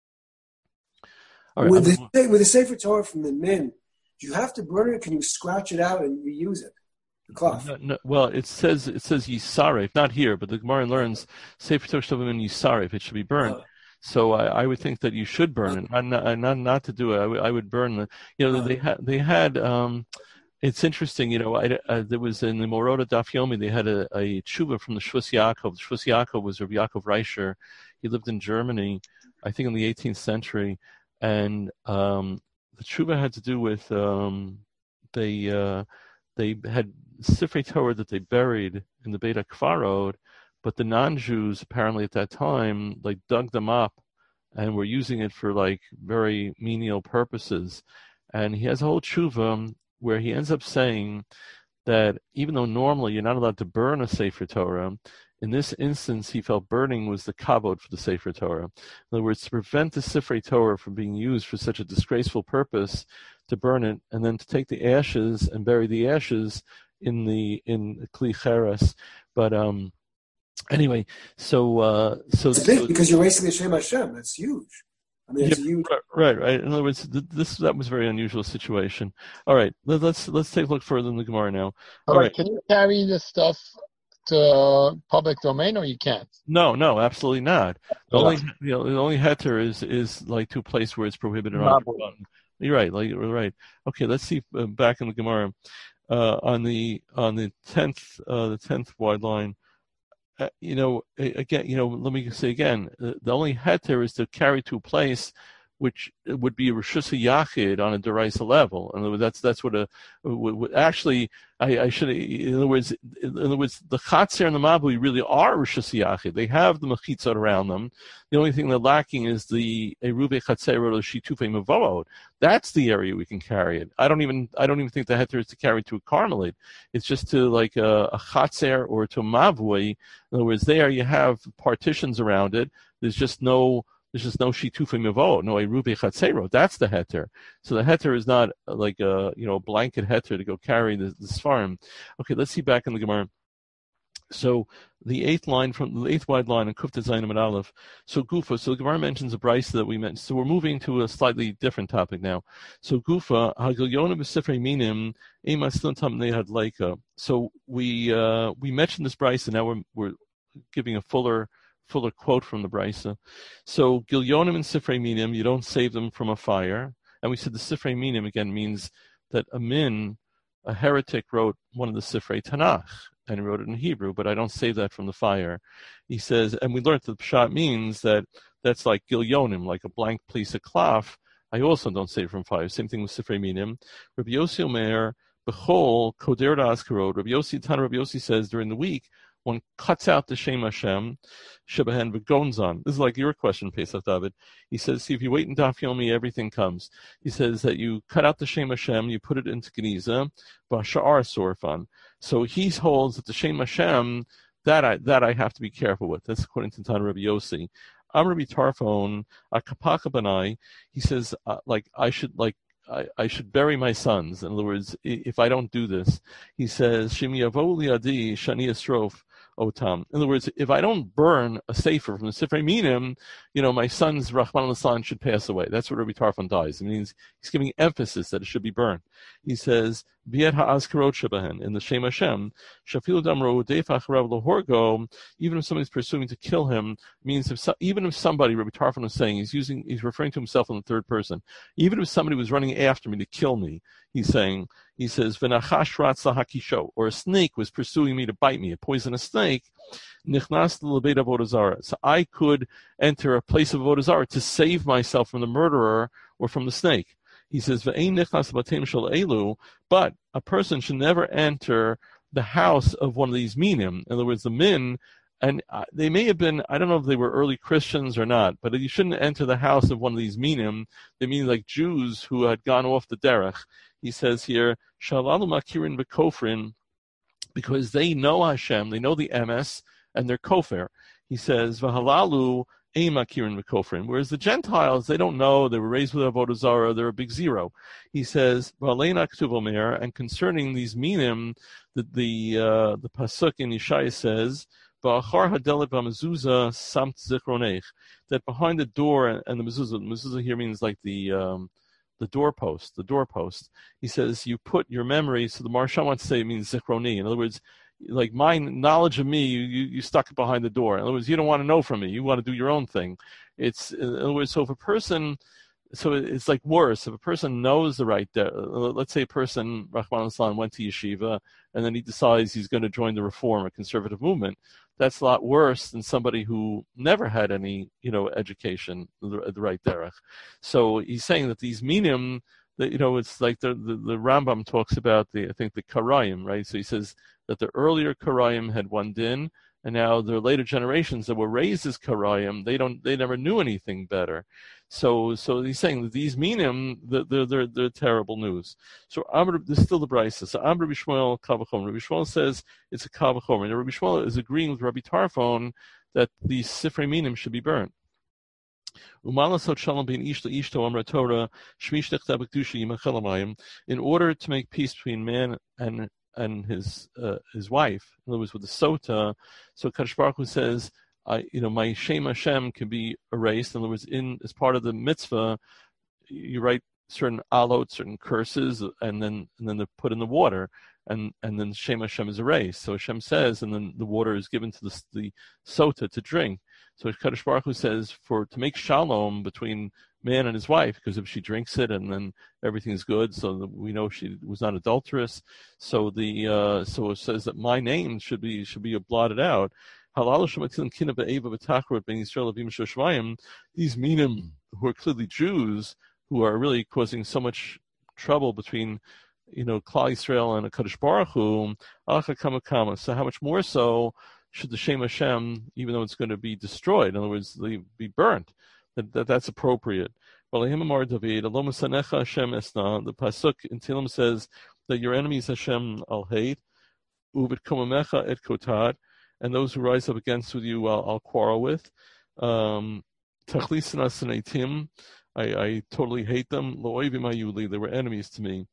All right, with, the, with the Sefer Torah from the min, do you have to burn it? Can you scratch it out and reuse it? The cloth. No, no, well, it says it says yisaref, not here, but the Gemara learns Sefer Torah Shtavim yisaref. It should be burned. Uh, so I, I would think that you should burn it, not not not, not to do it. I, w- I would burn the. You know, uh, they had they had. Um, it's interesting. You know, I, uh, there was in the Morota Daf Yomi they had a, a tshuva from the Shvus Yaakov. The Shvus Yaakov was Rabbi Yaakov Reischer. He lived in Germany, I think, in the eighteenth century. And um, the tshuva had to do with um, they uh, they had Sifrei Torah that they buried in the Beit HaKfarod, but the non-Jews apparently at that time like dug them up and were using it for like very menial purposes. And he has a whole tshuva where he ends up saying that even though normally you're not allowed to burn a Sefer Torah, in this instance, he felt burning was the kavod for the Sefer Torah. In other words, to prevent the Sifrei Torah from being used for such a disgraceful purpose, to burn it, and then to take the ashes and bury the ashes in the in Kli Cheres. But um, anyway, so uh, so it's big so, because you're wasting the Shem Hashem. That's huge. I mean, it's yeah, huge. Right, right. In other words, th- this that was a very unusual situation. All right, let, let's let's take a look further in the Gemara now. All, All right. right, can you carry this stuff to public domain, or you can't? No, no, absolutely not. The only, you know, the only heter is is like to a place where it's prohibited on. on you're right, like you're right. Okay, let's see uh, back in the Gemara uh, on the on the tenth uh, the tenth wide line. Uh, you know, again, you know, let me say again, uh, the only heter is to carry to a place which would be a Rishus Yachid on a Deraisa level. In other words, that's that's what a w- w- actually I, I should. In other words, in other words, the Chatzer and the Mabui really are Rishus Yachid. They have the mechitzot around them. The only thing they're lacking is the Eruve Chatzer or the Shitufei Mavoot. That's the area we can carry it. I don't even I don't even think the heter is to carry to a Carmelite. It's just to like a, a Chatzer or to a Mavui. In other words, there you have partitions around it. There's just no. There's just no shitufei mavot, no erubei chatzero. That's the heter. So the heter is not like a you know blanket heter to go carry the, the svarim. Okay, let's see back in the Gemara. So the eighth line from the eighth wide line in Kufta Zayin and Aleph. So Gufa. So the Gemara mentions a brisa that we mentioned. So we're moving to a slightly different topic now. So Gufa Hagilyonim b'Sifrei Minim Ema Slintam Nehad Leika. So we uh, we mentioned this brisa. Now we're we're giving a fuller. fuller quote from the Brisa. So Gilyonim and Sifrei Minim, you don't save them from a fire. And we said the Sifrei Minim again means that a min, a heretic, wrote one of the Sifrei Tanakh, and he wrote it in Hebrew, but I don't save that from the fire. He says, and we learned that the Pshat means that that's like Gilyonim, like a blank piece of cloth. I also don't save from fire. Same thing with Sifrei Minim. Rabbi Yossi Omer, Bechol, Koder Da'askarod. Rabbi Yossi, Tana Rabbi Yossi says during the week, one cuts out the Shem Hashem, Shebahen V'gonzon. This is like your question, Pesach David. He says, see, if you wait in Daf Yomi, everything comes. He says that you cut out the Shem Hashem, you put it into Geniza, Basha'ar Sorfan. So he holds that the Shem Hashem, that I, that I have to be careful with. That's according to Tan Rabbi Yossi. I'm Rabbi Tarfon, Akapaka Banai. He says, uh, like, I should, like, I, I should bury my sons. In other words, if I don't do this, he says, Shim Yavo Liadi Shani Estrof Otam. In other words, if I don't burn a sefer from the Sifrei Minim, you know, my sons, Rahman al-San, should pass away. That's what Rabbi Tarfon dies. It means he's giving emphasis that it should be burned. He says, Biet ha'azkarot shebahen, in the Shem Hashem, shafilu damro deif acharav lohorgo, even if somebody's pursuing to kill him, means if so, even if somebody, Rabbi Tarfon is saying, he's using, he's referring to himself in the third person, even if somebody was running after me to kill me, he's saying, he says, v'nachash ratza hakisho, or a snake was pursuing me to bite me, a poisonous snake, nichnas l'beit avodah zarah. So I could enter a place of avodah zarah to save myself from the murderer or from the snake. He says, "Ve'ein nichnas b'teim shel elu," but a person should never enter the house of one of these minim. In other words, the min, and they may have been, I don't know if they were early Christians or not, but you shouldn't enter the house of one of these minim. They mean like Jews who had gone off the derech. He says here, "Shalalu makirin v'kofrin," because they know Hashem, they know the emes, and they're kofir. He says, "V'halalu ein makirin v'kofrin," whereas the Gentiles, they don't know, they were raised with avodah zarah, they're a big zero. He says, "V'aleina k'tuv omer," and concerning these minim, the the uh, the pasuk in Yeshaya says, "V'achar hadelet v'mezuzah samt zichronech," that behind the door and the mezuzah, the mezuzah here means like the um, the doorpost, the doorpost. He says, you put your memory, so the Maharsha wants to say it means zichroni. In other words, like my knowledge of me, you, you, you stuck it behind the door. In other words, you don't want to know from me. You want to do your own thing. It's, in other words, so if a person, so it's like worse. If a person knows the right, uh, let's say a person, Rahman al-Islam, went to yeshiva, and then he decides he's going to join the reform or conservative movement, that's a lot worse than somebody who never had any, you know, education, the, the right derech. So he's saying that these minim, that, you know, it's like the, the, the Rambam talks about the, I think the Karayim, right? So he says that the earlier Karayim had one din, and now the later generations that were raised as Karayim, they don't, they never knew anything better. So, so he's saying that these minim, they're, they're, they're terrible news. So Amr, this is still the Brisa. So Amr Rabbi Shmuel Kavachom. Rabbi Shmuel says it's a Kavachom, and Rabbi Shmuel is agreeing with Rabbi Tarfon that these Sifrei minim should be burnt. In order to make peace between man and and his uh, his wife, in other words, with the sota, so Kadosh Baruch Hu says, I, you know, my Shem Hashem can be erased. In other words, in as part of the mitzvah, you write certain alot, certain curses, and then and then they're put in the water, and and then Shem Hashem is erased. So Hashem says, and then the water is given to the the sota to drink. So Kadosh Baruch Hu says, for to make shalom between man and his wife, because if she drinks it and then everything's good, so we know she was not adulterous. So the uh, so it says that my name should be should be blotted out. These minim who are clearly Jews, who are really causing so much trouble between, you know, Klal Yisrael and Kadosh Baruch Hu. So how much more so should the Shem Hashem, even though it's going to be destroyed, in other words, be burnt, that, that that's appropriate. The pasuk in Tehillim says that your enemies Hashem I'll hate, and those who rise up against with you I'll, I'll quarrel with. Um, I, I totally hate them. They were enemies to me.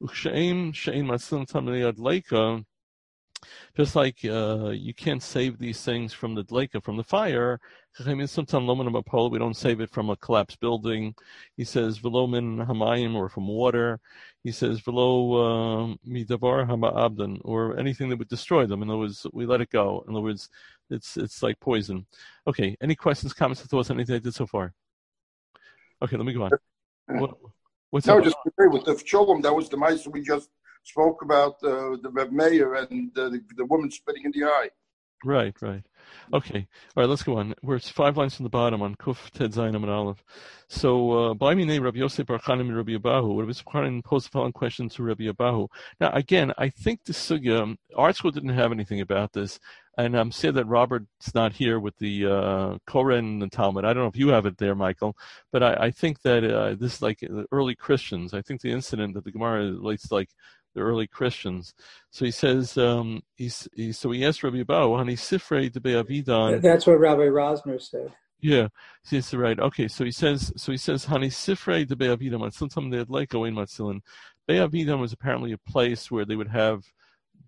Just like uh, you can't save these things from the dleika, from the fire. Sometimes we don't save it from a collapsed building. He says velo min hamayim, or from water. He says velo midavar hama'abdan, or anything that would destroy them. In other words, we let it go. In other words, it's it's like poison. Okay. Any questions, comments, or thoughts? Anything I did so far? Okay, let me go on. What, what's no, up? just agree with the shalom. That was the mice we just spoke about, uh, the Reb Meir and uh, the, the woman spitting in the eye. Right, right. Okay. All right, let's go on. We're five lines from the bottom on Kuf Ted Zayin and Aleph. So, by me name, Rabbi Yosef Bar Chanim and Rabbi Abahu. Rabbi Chanim posed the following question to Rabbi Abahu. Now, again, I think the sugya, Art School didn't have anything about this, and I'm sad that Robert's not here with the uh, Koren and the Talmud. I don't know if you have it there, Michael, but I, I think that uh, this is like the early Christians. I think the incident that the Gemara relates like the early Christians. So he says, um, he's, he, so he asked Rabbi Abahu, Hani Sifrei de Be'avidan. That's what Rabbi Rosner said. Yeah, that's right. Okay, so he says, so he says, Hani Sifrei de Be'avidan, Matzilin, they had like Oin Matzilin. Be'avidan was apparently a place where they would have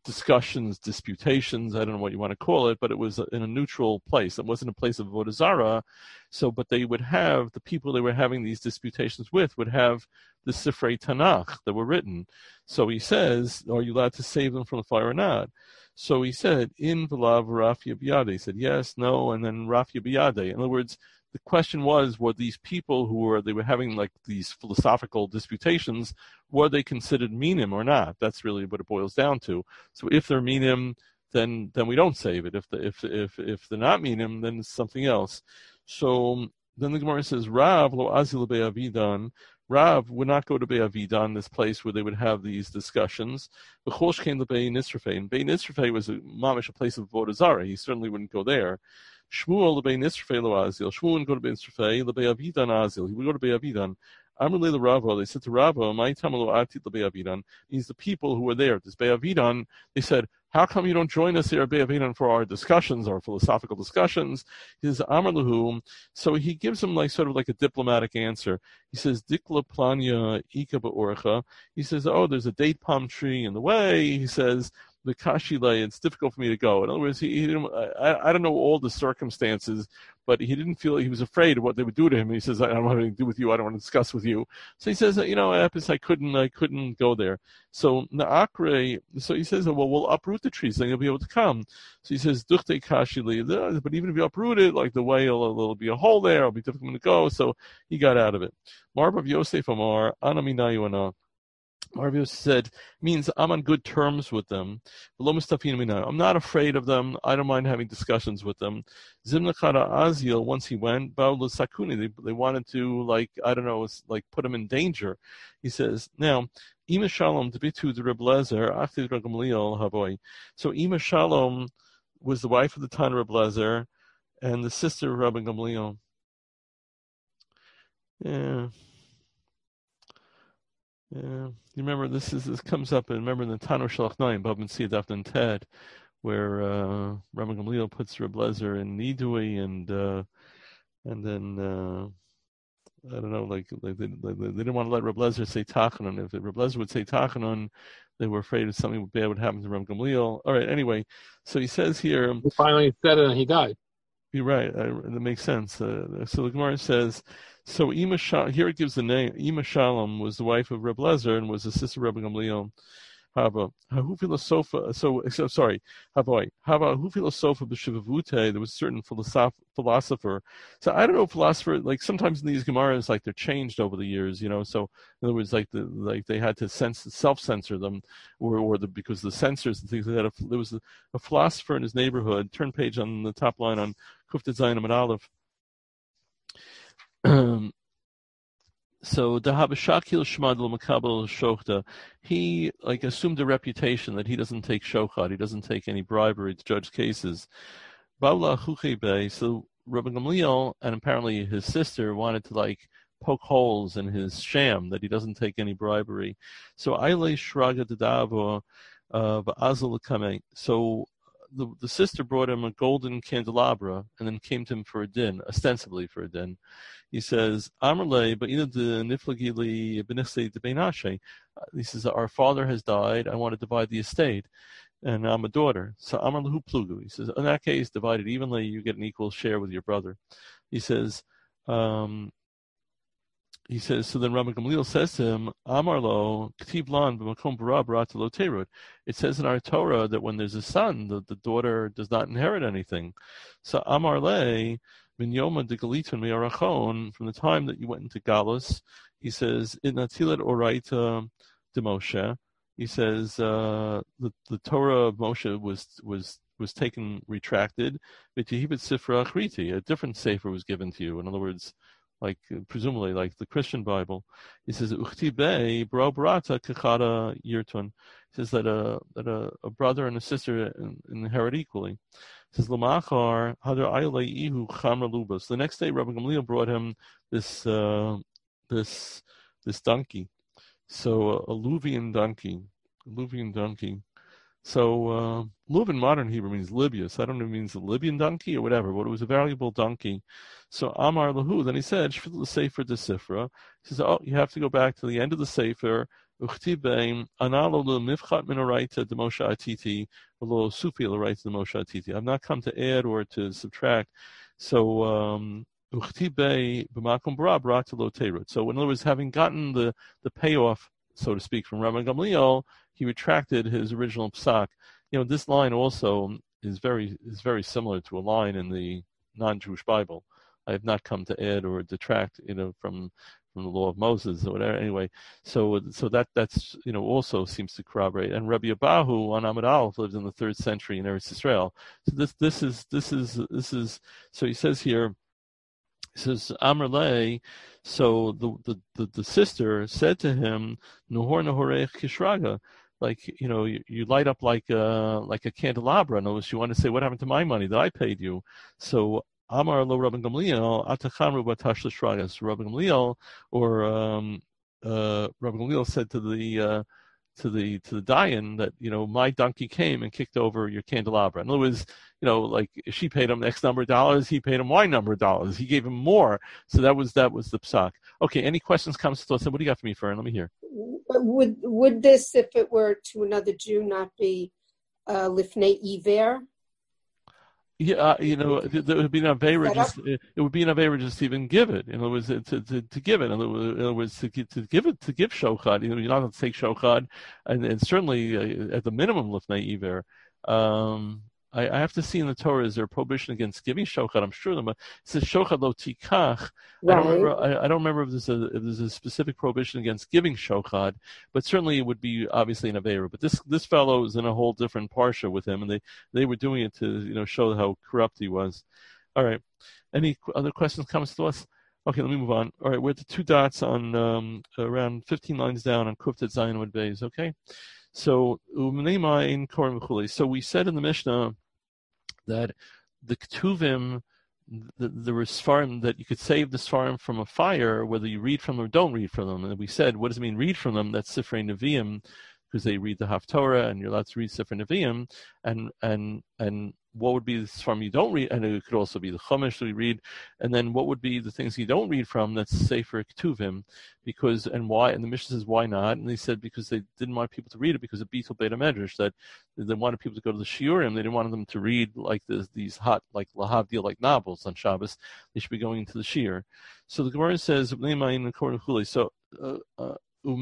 discussions, disputations, I don't know what you want to call it, but it was in a neutral place. It wasn't a place of Avodah Zarah. So, but they would have, the people they were having these disputations with would have the Sifrei Tanakh that were written. So he says, are you allowed to save them from the fire or not? So he said, in V'lav Rafia Biyade. He said, yes, no, and then Rafia Biyade. In other words, the question was, were these people who were, they were having like these philosophical disputations, were they considered minim or not? That's really what it boils down to. So if they're minim, then then we don't save it. If the, if if if they're not minim, then it's something else. So then the Gemara says, Rav lo azil be'avidan. Rav would not go to Be'avidan, this place where they would have these discussions. The Chosh came to Be'in Nisrafei, and Be'in Nisrafei was a mamish, a place of Avodah Zarah. He certainly wouldn't go there. Shmuel leBein Nisrafei lo Azil. Shmuel wouldn't go to Be'in Nisrafei, leBe'avidan Azil. He would go to Be'avidan. Amrle Rava, they said to Rava, my tamalo atit leBe'avidan. Means the people who were there. This Be'avidan, they said, how come you don't join us here at Be'avidan for our discussions, our philosophical discussions? He says, Amar Lahu. So he gives him like sort of like a diplomatic answer. He says, Dikla planya ika ba'orcha. He says, oh, there's a date palm tree in the way. He says, the kashile, it's difficult for me to go. In other words, he, he didn't, I, I don't know all the circumstances, but he didn't feel, he was afraid of what they would do to him. He says, I don't want anything to do with you. I don't want to discuss with you. So he says, you know, Epis, I couldn't, I couldn't go there. So Naakre, so he says, well, we'll uproot the trees, then you'll be able to come. So he says, Duchte kashile, but even if you uproot it, like the way, it'll, there'll be a hole there, it'll be difficult to go. So he got out of it. Marbav Yosef Amar, Anaminayu ana. Marv said, means I'm on good terms with them. I'm not afraid of them. I don't mind having discussions with them. Zimnachara Azil, once he went, Sakuni, they, they wanted to, like, I don't know, like put him in danger. He says, now, Ima Shalom, Debitu de Reb Lezer, Achti Gamliel Havoy. So Ima Shalom was the wife of the Tan Reb Lezer and the sister of Rabbi Gamliel. Yeah. Yeah, you remember this is this comes up, and remember in the Tano Shalach Naim, Bab and Siyadaf and Ted, where uh, Rabbi Gamliel puts Reb Lezer in Nidui, and uh, and then uh, I don't know, like, like they, they, they didn't want to let Reb Lezer say Tachanon. If Reb Lezer would say Tachanon, they were afraid of something bad would happen to Rabbi Gamliel. All right, anyway, so he says here. He finally said it, and he died. You're right. I, that makes sense. Uh, so the Gemara says. So Ima Shalom, here it gives the name. Ima Shalom was the wife of Reb Lezer and was the sister of Rabbi Gamliel. Hava Hahufilosofa. So, so sorry. Havoy Hava Hahufilosofa b'Shivavute. There was a certain philosoph, philosopher. So I don't know, philosopher. Like sometimes in these Gemaras, like they're changed over the years. You know. So in other words, like the like they had to sense self censor them, or or the because the censors and things like that. There was a, a philosopher in his neighborhood. Turn page on the top line on Kufta Zayin Amud Aleph. Um, so Dahabashakil Shmadl Makabel Shochta, he like assumed a reputation that he doesn't take shochad, he doesn't take any bribery to judge cases. Bala Chuchebe, so Rabbi Gamliel and apparently his sister wanted to like poke holes in his sham that he doesn't take any bribery. So Aile Shraga Dadavo of Azal Kame. So The, the sister brought him a golden candelabra and then came to him for a din, ostensibly for a din. He says, Amrle, but either the niflagili benisse de benashe. He says, our father has died. I want to divide the estate, and I'm a daughter. So Amrlahu plugu. He says, in that case, divide it evenly. You get an equal share with your brother. He says, um, He says, so then Rabbi Gamliel says to him, Amarlo, Ktib lan b'makom bara barata lo terut. It says in our Torah that when there's a son, the, the daughter does not inherit anything. So Amarle, min yoma de galitun mi'arachon, from the time that you went into Galus, he says, it natilat oraita de Moshe. He says, uh, the, the Torah of Moshe was, was, was taken, retracted, v'tihibet sifra achriti, a different sefer was given to you. In other words, like presumably like the Christian Bible. He says, Uchtibe bro brata kachada yirtun. He says that a that a, a brother and a sister inherit equally. He says, Lamachar hadar ayle ihu chamra lubas. The next day Rabbi Gamliel brought him this uh, this this donkey. So a Luvian donkey. A Luvian donkey. So, uh, Luv in modern Hebrew means Libyus. I don't know if it means a Libyan donkey or whatever, but it was a valuable donkey. So, Amar Lahu, then he said, Shfil the Sefer de Sifra. He says, oh, you have to go back to the end of the Sefer, Uchtibeim analo mifchat minoraita the Moshe Atiti, lo sufi l'raita the Moshe Atiti. I've not come to add or to subtract. So um Uchtibe b'makom bara b'rata lo teirut. So in other words, having gotten the, the payoff, so to speak, from Rabban Gamliel, he retracted his original psak. You know, this line also is very is very similar to a line in the non-Jewish Bible. I have not come to add or detract, you know, from from the law of Moses or whatever. Anyway, so so that that's you know also seems to corroborate. And Rabbi Abahu on Amud Aleph lived in the third century in Eretz Yisrael. So this this is this is this is so he says here. He says Amr Lei. So the, the the the sister said to him, Nahor Nahorech Kishraga. Like, you know, you, you light up like a, like a candelabra. In other words, you want to say, what happened to my money that I paid you? So, Amar lo Rabban Gamliel, Atachamru batash l'shragas. Rabban Gamliel, or um, uh, Rabban Gamliel said to the uh, to the to the Dayan that, you know, my donkey came and kicked over your candelabra. In other words, you know, like she paid him X number of dollars, he paid him Y number of dollars. He gave him more. So that was that was the psak. Okay, any questions, comments, thoughts? What do you got for me, Fern? Let me hear. Would would this, if it were to another Jew, not be uh, lifnei iver? Yeah, uh, you know, there would be an avera just. It would be an avera just to even give it. In other words, to to, to give it. In other words, to, to give it to give shochad. You know, you're not going to take shochad, and, and certainly uh, at the minimum lifnei iver. Um, I, I have to see in the Torah, is there a prohibition against giving shochad? I'm sure it says shochad lo tikach. Right. I don't remember. I, I don't remember if there's a if there's a specific prohibition against giving shochad, but certainly it would be obviously an avera. But this this fellow is in a whole different parsha with him, and they, they were doing it to you know show how corrupt he was. All right. Any other questions, comments to us? Okay, let me move on. All right, we're at the two dots on um, around fifteen lines down on Kuftet Zion Wood Bays. Okay. So, so we said in the Mishnah that the Ketuvim, the, there were Sfarim that you could save the Sfarim from a fire, whether you read from them or don't read from them. And we said, what does it mean, read from them? That's Sifrei Nevi'im, because they read the Haftorah, and you're allowed to read Sifrei Nevi'im. And and and what would be the Sfarim you don't read? And it could also be the Chumash that we read. And then what would be the things you don't read from that's Sefer Ketuvim? Because, and why? And the Mishnah says, why not? And they said, because they didn't want people to read it because of Beetle Beit HaMedrash, that they wanted people to go to the Shiurim. They didn't want them to read like this, these hot, like Lahavdil, like novels on Shabbos. They should be going into the Shiur. So the Gemara says, so, uh, uh, So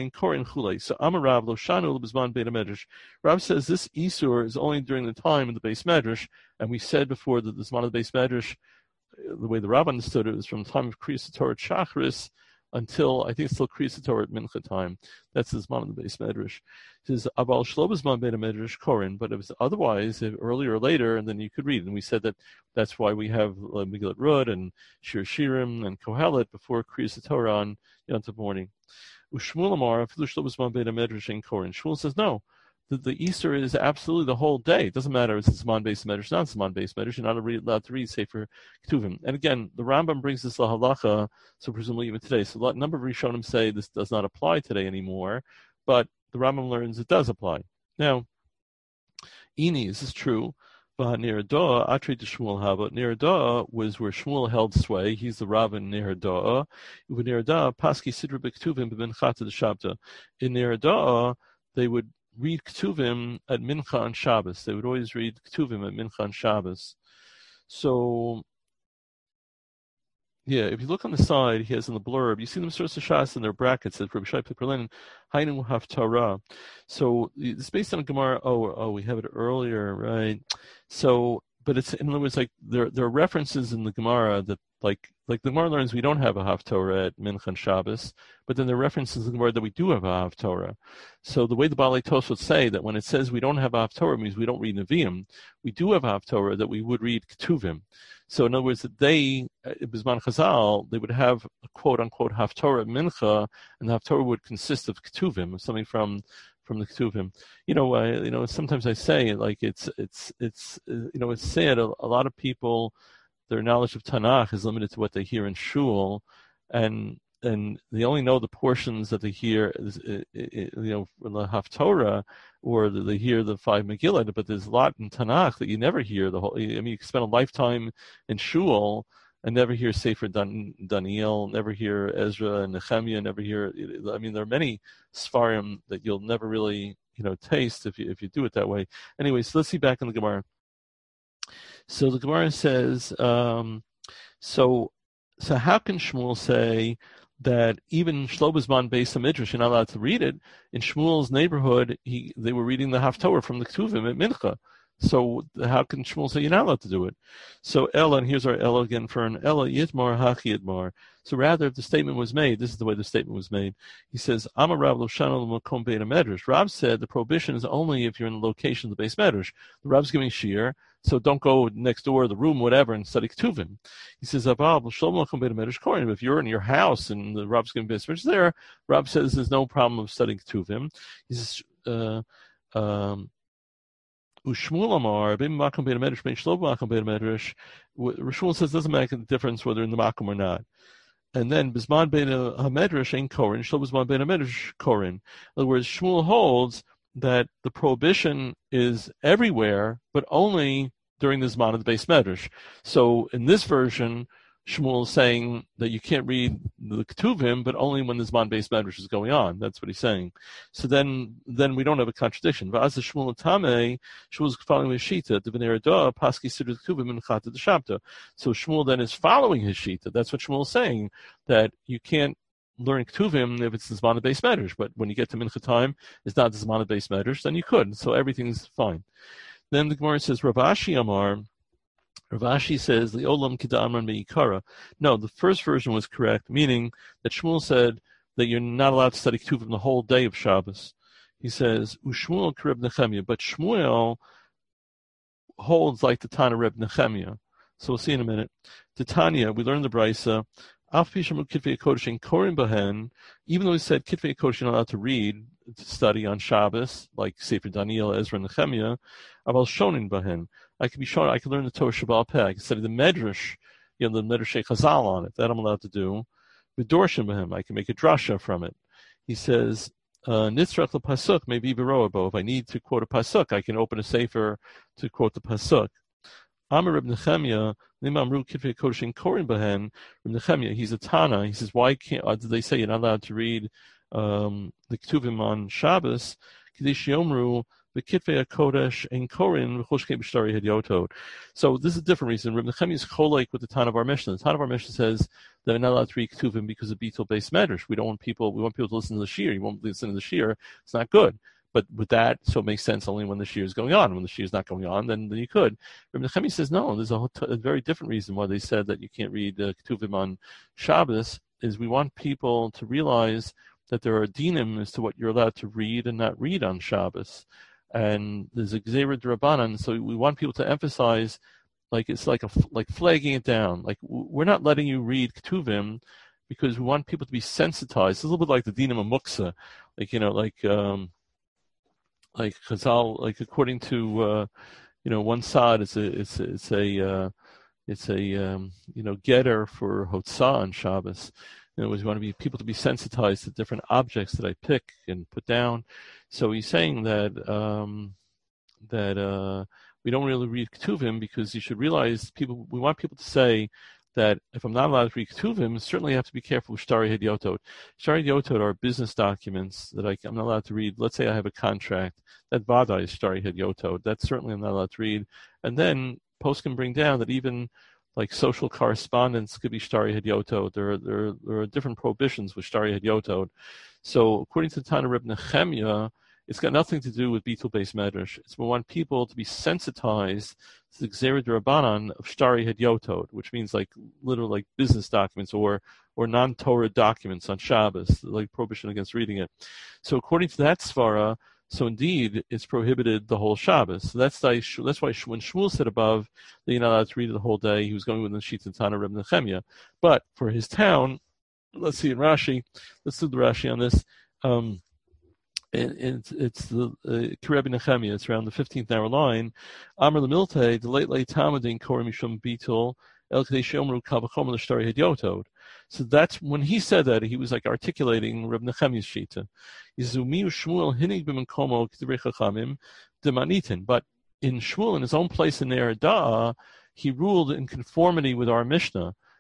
Amarav lo shanu l'bizman Beit HaMedrash. Rav says this Isur is only during the time of the Beis Medrash, and we said before that the Zman of the Beis Medrash, the way the Rav understood it, was from the time of Kriyas Torah Shachris until, I think it's still Kriyas Torah at Mincha time. That's the Zman of the Beis Medrash. It says Abal Shlo b'zman Beit HaMedrash Korin, but it was otherwise if earlier or later, and then you could read. And we said that that's why we have uh, Megillat Rud and Shir Shirim and Kohelet before Kriyas Torah on Yom Tov morning. Shmuel Amar, Shmuel says no. The, the Easter is absolutely the whole day. It doesn't matter if it's Zman Beis Medrash, not Zman Beis Medrash. You're not allowed to read Sefer Ketuvim. And again, the Rambam brings this lahalacha, so presumably even today. So a number of Rishonim say this does not apply today anymore, but the Rambam learns it does apply. Now, Ini, this is true. Neradah, Atri to Shmuel Haba. Neradah was where Shmuel held sway. He's the Rav in Neradah. Neradah, Paski Sidra B'Ktuvim B'Mincha to the Shabta. In Neradah, they would read Ktuvim at Mincha on Shabbos. They would always read Ktuvim at Mincha on Shabbos. So, yeah, if you look on the side, he has in the blurb, you see them source of Shas in their brackets that Rabbi Shai Piperlin, Hainu Haftarah. So it's based on Gemara. Oh, oh, we have it earlier, right? So, but it's in other words, like there there are references in the Gemara that like like the Gemara learns we don't have a Haftarah at Mincha and Shabbos, but then there are references in the Gemara that we do have a Haftarah. So the way the Baalei Tosfot say that when it says we don't have a Haftarah means we don't read Nevi'im, we do have a Haftarah that we would read Ketuvim. So in other words, that they, Bizman Chazal, they would have a quote-unquote Haftorah Mincha, and the Haftorah would consist of Ketuvim, something from from the Ketuvim. You know, I, you know, sometimes I say, like, it's, it's, it's, you know, it's sad, a, a lot of people, their knowledge of Tanakh is limited to what they hear in Shul, and and they only know the portions that they hear, you know, from the Haftorah, or they hear the five Megillah, but there's a lot in Tanakh that you never hear. The whole, I mean, you can spend a lifetime in Shul, I never hear Sefer Dan, Daniel, never hear Ezra and Nehemiah, never hear, I mean, there are many Sfarim that you'll never really, you know, taste if you, if you do it that way. Anyway, so let's see back in the Gemara. So the Gemara says, um, so, so how can Shmuel say that even Shlobazman Beis HaMidrash, you're not allowed to read it? In Shmuel's neighborhood, he, they were reading the Haftorah from the Ketuvim at Mincha. So how can Shmuel say you're not allowed to do it? So Ella, and here's our Ella again for an Ella Yitmar Hachi Yitmar. So rather, if the statement was made, this is the way the statement was made. He says, Amar Rav lo shana l'makom beit hamedrash. Rav said the prohibition is only if you're in the location of the base medrash. The Rav's giving shiur, so don't go next door, the room, whatever, and study Ketuvim. He says, if you're in your house and the Rav's giving base medrash there, Rav says there's no problem of studying Ketuvim. He says, uh, um, Ushmuel Amar, Makom Beit HaMedrash, Bein Shlo Makom Beit HaMedrash. Shmuel says it doesn't make a difference whether in the Makom or not. And then Bisman Beit HaMedrash ain't Korin, Shlo Bisman Beit HaMedrash Korin. In other words, Shmuel holds that the prohibition is everywhere, but only during the Zman of the base medrash. So in this version, Shmuel is saying that you can't read the Ketuvim, but only when the Zman base medrash is going on. That's what he's saying. So then, then we don't have a contradiction. But as the Shmuel Tameh, Shmuel is following his shita. The Bnei Yehuda paski siddur Ketuvim and chata the Shabta. So Shmuel then is following his shita. That's what Shmuel is saying, that you can't learn Ketuvim if it's the Zman base medrash. But when you get to Mincha time, it's not the Zman base medrash, then you could. So everything's fine. Then the Gemara says, Rav Ashi Amar. Rav Ashi says, the Olam Kidamran Meikara. No, the first version was correct, meaning that Shmuel said that you're not allowed to study Ketuvim the whole day of Shabbos. He says, Ushmuel Reb Nechemiah, but Shmuel holds like the Tana Reb Nechemiah. So we'll see in a minute. The Tanya, we learned the Brisa, Af Pishamu Kitvei Kodesh in Korin Bahen, even though he said Kitvei Kodesh you're not allowed to read, to study on Shabbos, like Sefer Daniel, Ezra, and Nehemiah, Aval Shonin Bahen. I could be shown, I could learn the Torah Shabbal Peh. I could study the Medrash, you know, the Medrash Chazal on it. That I'm allowed to do. V'dorshim Bahem, I can make a drasha from it. He says, Nitzrach le Pasuk, maybe Beroabo. If I need to quote a Pasuk, I can open a Sefer to quote the Pasuk. Amar Reb Nechemiah, Nimamru Kitvei Kodesh in Korin Bahen. Reb Nechemiah, he's a Tana. He says, why can't, uh, did they say you're not allowed to read um, the Ketuvim on Shabbos? Kadesh Yomru, the Kitvei Kodesh in Korin, V'choshkei B'shtari Hadyotod. So this is a different reason. Reb Nechemiah is cholek with the Tana of our Mishnah. The Tana of our Mishnah says that we're not allowed to read Ketuvim because of Beetle based medrash. We don't want people, we want people to listen to the shiur. You won't listen to the shiur. It's not good. But with that, so it makes sense only when the shiur is going on. When the shiur is not going on, then, then you could. Reb Nechemiah says, no, there's a, whole t- a very different reason why they said that you can't read uh, Ketuvim on Shabbos, is we want people to realize that there are dinim as to what you're allowed to read and not read on Shabbos. And there's a Gzeira D'Rabbanan, so we want people to emphasize, like it's like a, like flagging it down. Like we're not letting you read Ketuvim because we want people to be sensitized. It's a little bit like the dinim of Muksa, like, you know, like, um, like Chazal, like according to, uh, you know, one side it's a, it's a, it's a, uh, it's a, um, you know, getter for Hotzah on Shabbos. In other words, we want to be people to be sensitized to different objects that I pick and put down. So he's saying that um, that uh, we don't really read Ketuvim because you should realize people. We want people to say that if I'm not allowed to read Ketuvim, certainly I have to be careful with Shtari Hadyotod. Shtari Hadyotod are business documents that I, I'm not allowed to read. Let's say I have a contract. That Vada is Shtari Hadyotod. That certainly I'm not allowed to read. And then post can bring down that even like social correspondence could be Shtari Hadyotod. There are, there, are, there are different prohibitions with Shtari Hadyotod. So according to the Tana Reb Nechemiah, it's got nothing to do with Beetle based medrash. It's we want people to be sensitized to the Gzeira D'Rabbanan of Shtari Hadyotod, which means like literal like business documents or or non-Torah documents on Shabbos, like prohibition against reading it. So according to that svara, so indeed it's prohibited the whole Shabbos. So that's why that's why when Shmuel said above that you're not allowed to read it the whole day, he was going with the sheets of Tana Reb Nechemiah. But for his town, let's see in Rashi, let's do the Rashi on this. Um, It, it's, it's the uh, Kirebi Nechemiah. It's around the fifteenth hour line. Amr Lemilte, the late late Talmudim Korim Mishum Beetle El Kadesh Yomru Kavachom L'Shtari Hadyotod. So that's when he said that he was like articulating Reb Nechemiah's shita. He says Umiu Shmuel Hinig B'Menkomo K'Divrei Chachamim Demanitin. But in Shmuel, in his own place in Ner Da, he ruled in conformity with our Mishnah.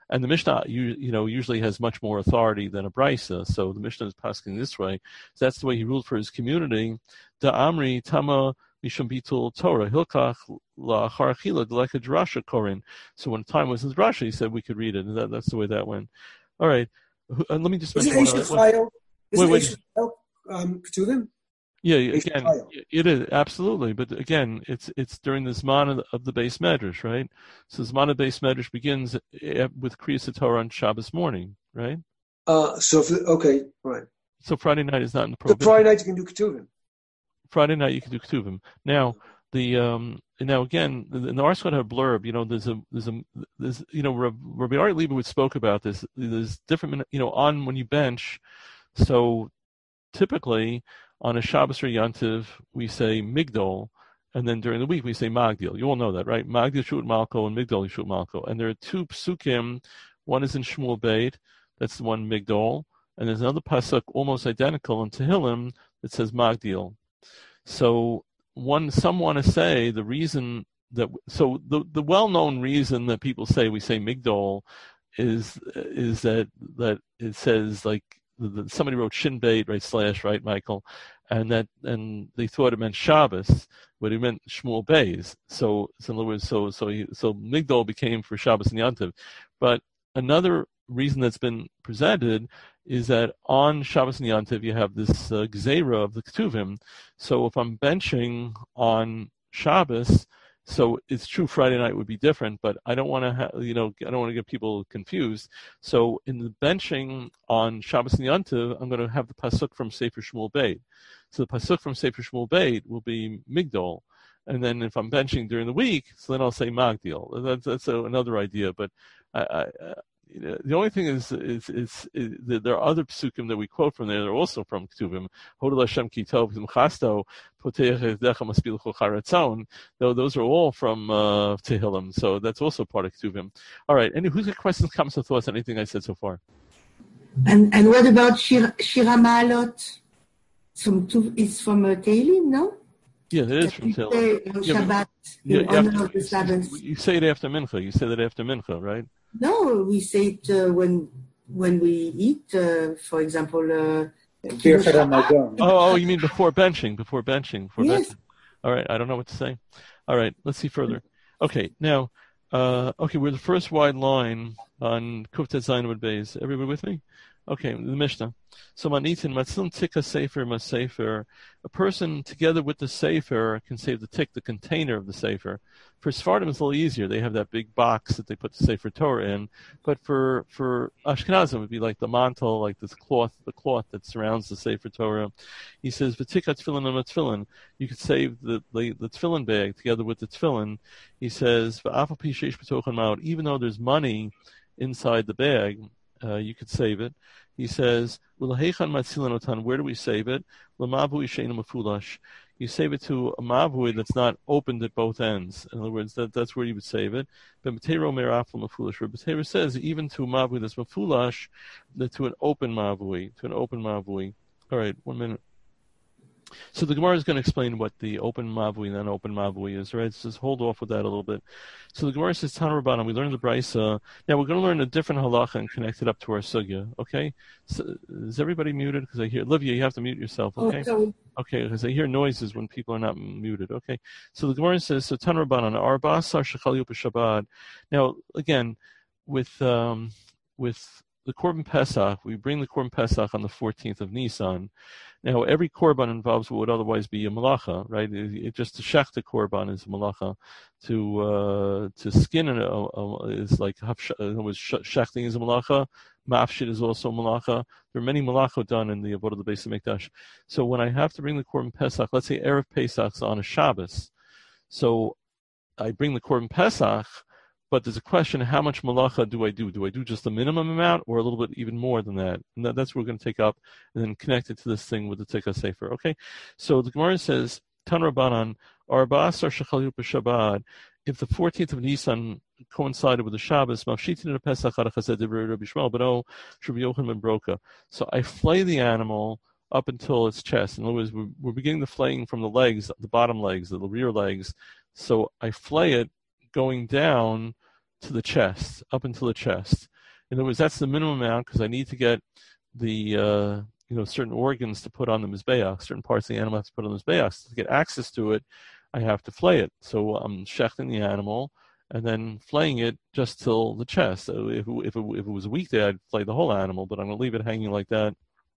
And the Mishnah, you, you know, usually has much more authority than a Brisa. So the Mishnah is passing this way. So that's the way he ruled for his community. Da Amri Tama Mishum Bitul Torah Hilkach La Harachila Deleka Drasha Korin. So when time was his Drasha, he said we could read it, and that, that's the way that went. All right. And let me just mention Isn't one other. Isn't Wait, Eishes Chayil um, Ketuvim? Yeah, Eishes again, Chayil. it is absolutely, but again, it's it's during the Zman of the, of the base medrash, right? So the Zman of base medrash begins with Kriyas Torah on Shabbos morning, right? Uh, so if, okay, right. So Friday night is not in the So prohibition. Friday night you can do Ketuvim. Friday night you can do Ketuvim. Now the um now again in the Arskot have blurb. You know, there's a there's a there's you know Rabbi Ari Leibowitz spoke about this. There's different you know on when you bench. So typically on a Shabbos or Yantiv we say Migdol, and then during the week we say Magdil. You all know that, right? Magdil Shut Malko and Migdol Shut Malko. And there are two psukim. One is in Shmuel Beit. That's the one Migdol. And there's another pasuk almost identical in Tehillim that says Magdil. So one, some want to say the reason that so the the well-known reason that people say we say Migdol is is that that it says like the, somebody wrote Shin Beit right slash right Michael, and that and they thought it meant Shabbos, but it meant Shmuel Beis. So, so in other words, so so so Migdol became for Shabbos and Yantiv, but another reason that's been presented is that on Shabbos and Yantiv you have this uh, Gzeira of the Ketuvim. So if I'm benching on Shabbos, so it's true Friday night would be different, but I don't want to have, you know, I don't want to get people confused. So in the benching on Shabbos and Yantiv, I'm going to have the pasuk from Sefer Shmuel Beit. So the pasuk from Sefer Shmuel Beit will be Migdol. And then if I'm benching during the week, so then I'll say Magdil. That's, that's a, another idea, but I, I, you know, the only thing is, is, is, is that there are other psukim that we quote from there. They're also from Ketuvim. Hodel Hashem ki tov chasto potech evdecha maspilchu charatzon. Though those are all from uh, Tehillim, so that's also part of Ketuvim. All right. Any who's got questions, comments, or thoughts on anything I said so far? And and what about Shir, Shira Ma'alot? From it's from uh, Tehillim, no? Yeah, it is from Tehillim. Yeah, Shabbat, yeah, in honor after, of the Sabbath. You say it after Mincha. You say that after Mincha, right? No, we say it uh, when when we eat, uh, for example. Uh, oh, oh, you mean before benching? Before benching? Before yes. benching. All right, I don't know what to say. All right, let's see further. Okay, now, uh, okay, we're the first wide line on Kuftet Zayin Beis. Everybody with me? Okay, the Mishnah. So manitin matzilin tika sefer masefer. A person together with the sefer can save the tick, the container of the sefer. For Sephardim it's a little easier. They have that big box that they put the sefer Torah in. But for for Ashkenazim it would be like the mantle, like this cloth, the cloth that surrounds the sefer Torah. He says v'tika tefillin and tefillin. You could save the, the the tefillin bag together with the tefillin. He says v'afal pi sheish b'tochen ma'od. Even though there's money inside the bag, uh, you could save it. He says, where do we save it? You save it to a mavui that's not opened at both ends. In other words, that, that's where you would save it. But B'teira says, even to a mavui that's mafulash, that to an open mavui, to an open mavui. All right, one minute. So the Gemara is going to explain what the open mavui and non-open mavui is, right? So just hold off with that a little bit. So the Gemara says, Tana Rabbanan, we learned the Brisa. Now we're going to learn a different halacha and connect it up to our sugya, okay? So, is everybody muted? Because I hear, Olivia, you have to mute yourself, okay? Okay, okay, because I hear noises when people are not muted, okay? So the Gemara says, so Tana Rabbanan, Arba'asar Shechal Shabbat. Now, again, with, um, with the Korban Pesach, we bring the Korban Pesach on the fourteenth of Nisan. Now, every Korban involves what would otherwise be a malacha, right? It, it just to shech the Korban is a malacha. To uh, to skin it uh, uh, is like, in other words, shechting is a malacha. Mafshit is also a malacha. There are many malachot done in the Avodah of the Beis Hamikdash. So when I have to bring the Korban Pesach, let's say Erev Pesach's on a Shabbos. So I bring the Korban Pesach, but there's a question, how much malacha do I do? Do I do just the minimum amount or a little bit even more than that? And that, that's what we're going to take up and then connect it to this thing with the Tikka Sefer. Okay? So the Gemara says, Tan Rabbanan, Arba'asar Shechal Shabbat, if the fourteenth of Nisan coincided with the Shabbos, Mafshitin in a Pesach Arachazed Rabbi Shmuel, but oh, Rabbi Yochanan ben Broka. So I flay the animal up until its chest. In other words, we're, we're beginning the flaying from the legs, the bottom legs, the rear legs. So I flay it going down to the chest, up until the chest. In other words, that's the minimum amount because I need to get the uh, you know certain organs to put on the mizbeach, certain parts of the animal have to put on the mizbeach. To get access to it, I have to flay it. So I'm shechting the animal and then flaying it just till the chest. So if it, if it, if it was a weekday, I'd flay the whole animal, but I'm going to leave it hanging like that.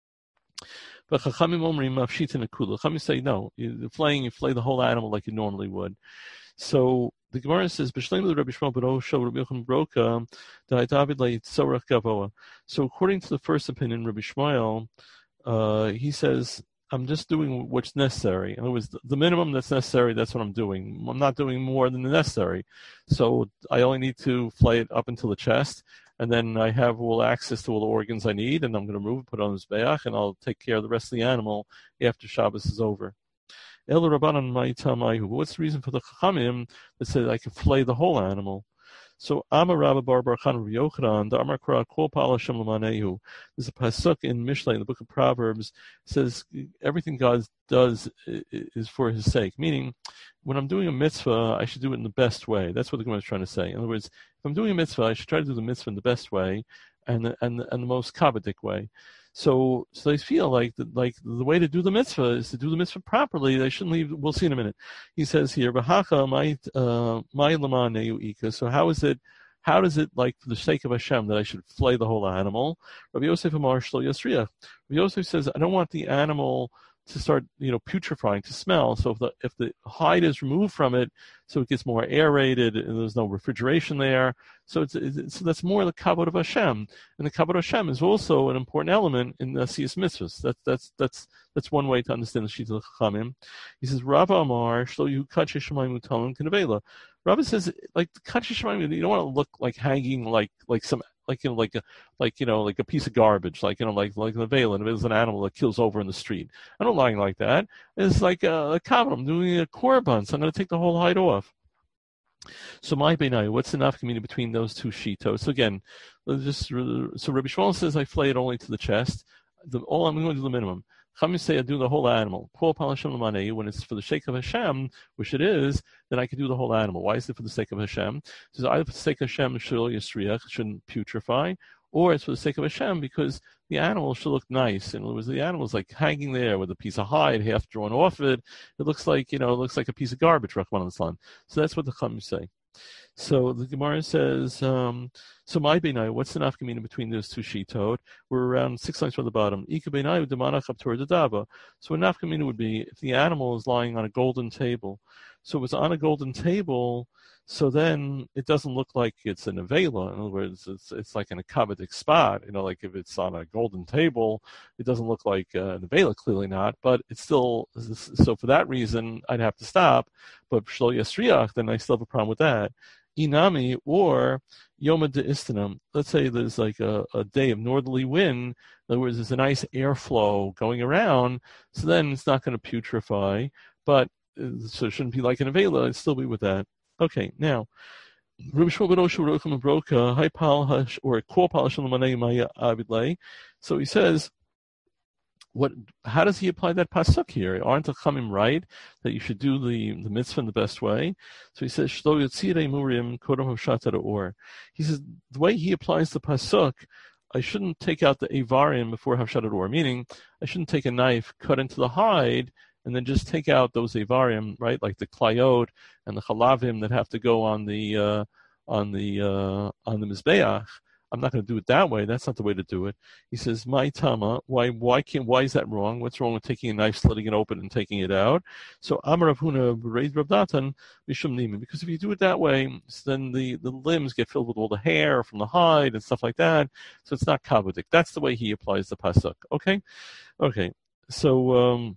But Chachamim omrim mafshit in a kula. Chachamim say no. You flaying, you flay the whole animal like you normally would. So the Gemara says, "B'shleim the Rabbi Shmuel Baro Shel Rabbi Yochanan Broka David le'Tzorach Gavoa." So according to the first opinion, Rabbi Shmuel, uh, he says, "I'm just doing what's necessary. In other words, the minimum that's necessary, that's what I'm doing. I'm not doing more than the necessary. So I only need to flay it up until the chest, and then I have all access to all the organs I need, and I'm going to remove it, put it on this mizbeach, and I'll take care of the rest of the animal after Shabbos is over." El Rabbanan Ma'itamayu. What's the reason for the Chachamim that said I can flay the whole animal? So Amar Rabba Bar Bar Chan Rabbi Yochanan, the Amar Kra Kol Palashim L'Manehu. There's a pasuk in Mishlei, in the book of Proverbs, says everything God does is for His sake. Meaning, when I'm doing a mitzvah, I should do it in the best way. That's what the Gemara is trying to say. In other words, if I'm doing a mitzvah, I should try to do the mitzvah in the best way and the, and the, and the most kabbadik way. So, so they feel like the, like the way to do the mitzvah is to do the mitzvah properly. They shouldn't leave. We'll see in a minute. He says here, "V'hacha my my lamaneu ika." So how is it? How does it, like, for the sake of Hashem, that I should flay the whole animal? Rabbi Yosef Amar Shlo Yasriach. Rabbi Yosef says, I don't want the animal to start, you know, putrefying, to smell. So if the if the hide is removed from it, so it gets more aerated and there's no refrigeration there. So it's, it's so that's more the kavod of Hashem, and the kavod of Hashem is also an important element in the Asiyas Mitzvahs. That's that's that's that's one way to understand the Shita Chachamim. He says, Rava Amar Shlo Yu Kache Shemayim Utalim Kenevela. Rava says, like the Kache Shemayim, you don't want to look like hanging like like some. Like you know, like a like you know, like a piece of garbage, like you know, like like the veil, and if it's an animal that kills over in the street. I don't like like that. It's like a, a kavod. I'm doing a korban, so I'm going to take the whole hide off. So my benai, what's the nafkamina between those two shitos? So again, just so Rabbi Shmuel says I flay it only to the chest. The, all I'm going to do the minimum. Chachamim say I do the whole animal. When it's for the sake of Hashem, which it is, then I can do the whole animal. Why is it for the sake of Hashem? So either for the sake of Hashem, it shouldn't putrefy, or it's for the sake of Hashem because the animal should look nice. In other words, the animal's like hanging there with a piece of hide half drawn off it. It looks like, you know, it looks like a piece of garbage, Rahman al-Islam. So that's what the Chachamim say. So the Gemara says, um, so my benai, what's the nafkamina between those two shitot? We're around six lines from the bottom. Ika benai u'demanach up toward the dava. So a nafkamina would be if the animal is lying on a golden table. So if it's on a golden table, so then it doesn't look like it's an avela. In other words, it's it's like in a kabbadik spot. You know, like if it's on a golden table, it doesn't look like uh, an avela, clearly not. But it's still, so for that reason, I'd have to stop. But shlo yasriach, then I still have a problem with that. Inami or Yoma de Istanam. Let's say there's like a, a day of northerly wind. In other words, there's a nice airflow going around. So then it's not going to putrefy. But so it shouldn't be like an avela. I'd still be with that. Okay, now, Rabbi Shmuel ben Osher Rocham Broka, Hai Pal Hash, or Kol Pal Shalamanei Maya Avidlei. So he says, what? How does he apply that pasuk here? Aren't the Chachamim right that you should do the, the mitzvah in the best way? So he says, Shlo Yotzirei Murim Kodam Hoshatat Or. He says, the way he applies the pasuk, I shouldn't take out the Avarim before Havshatat Or, meaning I shouldn't take a knife, cut into the hide, and then just take out those avarim, right, like the klayot and the chalavim that have to go on the uh, on the uh, on the mizbeach. I'm not going to do it that way. That's not the way to do it. He says, "My tama, why why can't why is that wrong? What's wrong with taking a knife, slitting it open, and taking it out?" So Amar Rav Huna raised Rav Datan mishum nimin, because if you do it that way, then the, the limbs get filled with all the hair from the hide and stuff like that. So it's not kavodik. That's the way he applies the pasuk. Okay, okay. So. Um,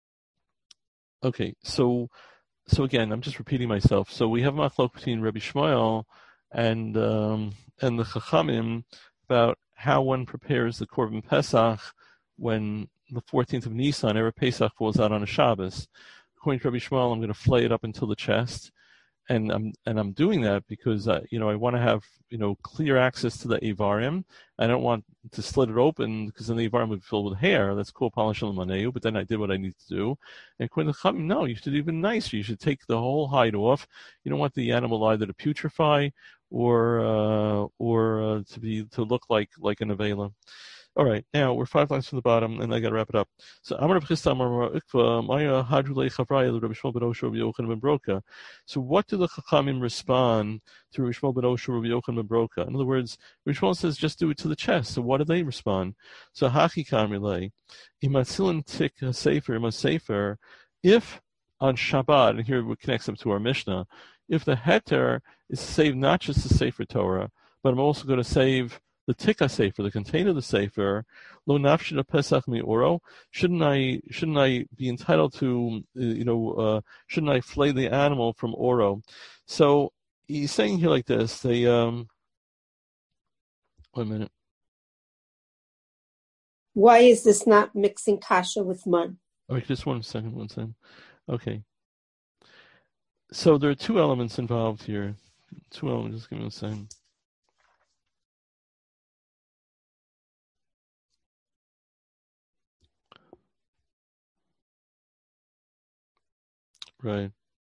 Okay, so so again, I'm just repeating myself. So we have machlok between Rabbi Shmuel and um, and the Chachamim about how one prepares the Korban Pesach when the fourteenth of Nisan, Erev Pesach, falls out on a Shabbos. According to Rabbi Shmuel, I'm going to flay it up until the chest, and I'm and I'm doing that because uh, you know I want to have you know clear access to the Avarim. I don't want to slit it open because then the Avarim would be filled with hair. That's called Palash Maneu. But then I did what I need to do. And according to Chachamim, no, you should do even nicer. You should take the whole hide off. You don't want the animal either to putrefy or uh, or uh, to be to look like like a nevela. All right, now we're five lines from the bottom, and I got to wrap it up. So, Amar B'chista Amar Ikva Maya Hadrulei Chavraya Rabbi Shmuel ben Osher Rabbi Yochanan ben Broka. So, what do the Chachamim respond to Rabbi Shmuel ben Osher Rabbi Yochanan ben Broka? In other words, Rabbi Shmuel says just do it to the chest. So, what do they respond? So, Hachi Kamrilei Imatzilin Tik Sefer Imasefer. If on Shabbat, and here it connects up to our Mishnah, if the heter is saved not just the Sefer Torah, but I'm also going to save the tikka sefer, the container of the sefer, lo nafshina pesach mi oro. Shouldn't I? Shouldn't I be entitled to? You know, uh, shouldn't I flay the animal from oro? So he's saying here like this. They um. Wait a minute. Why is this not mixing kasha with mud? Okay, just one second. One second. Okay. So there are two elements involved here. Two elements. Just give me a second. Right.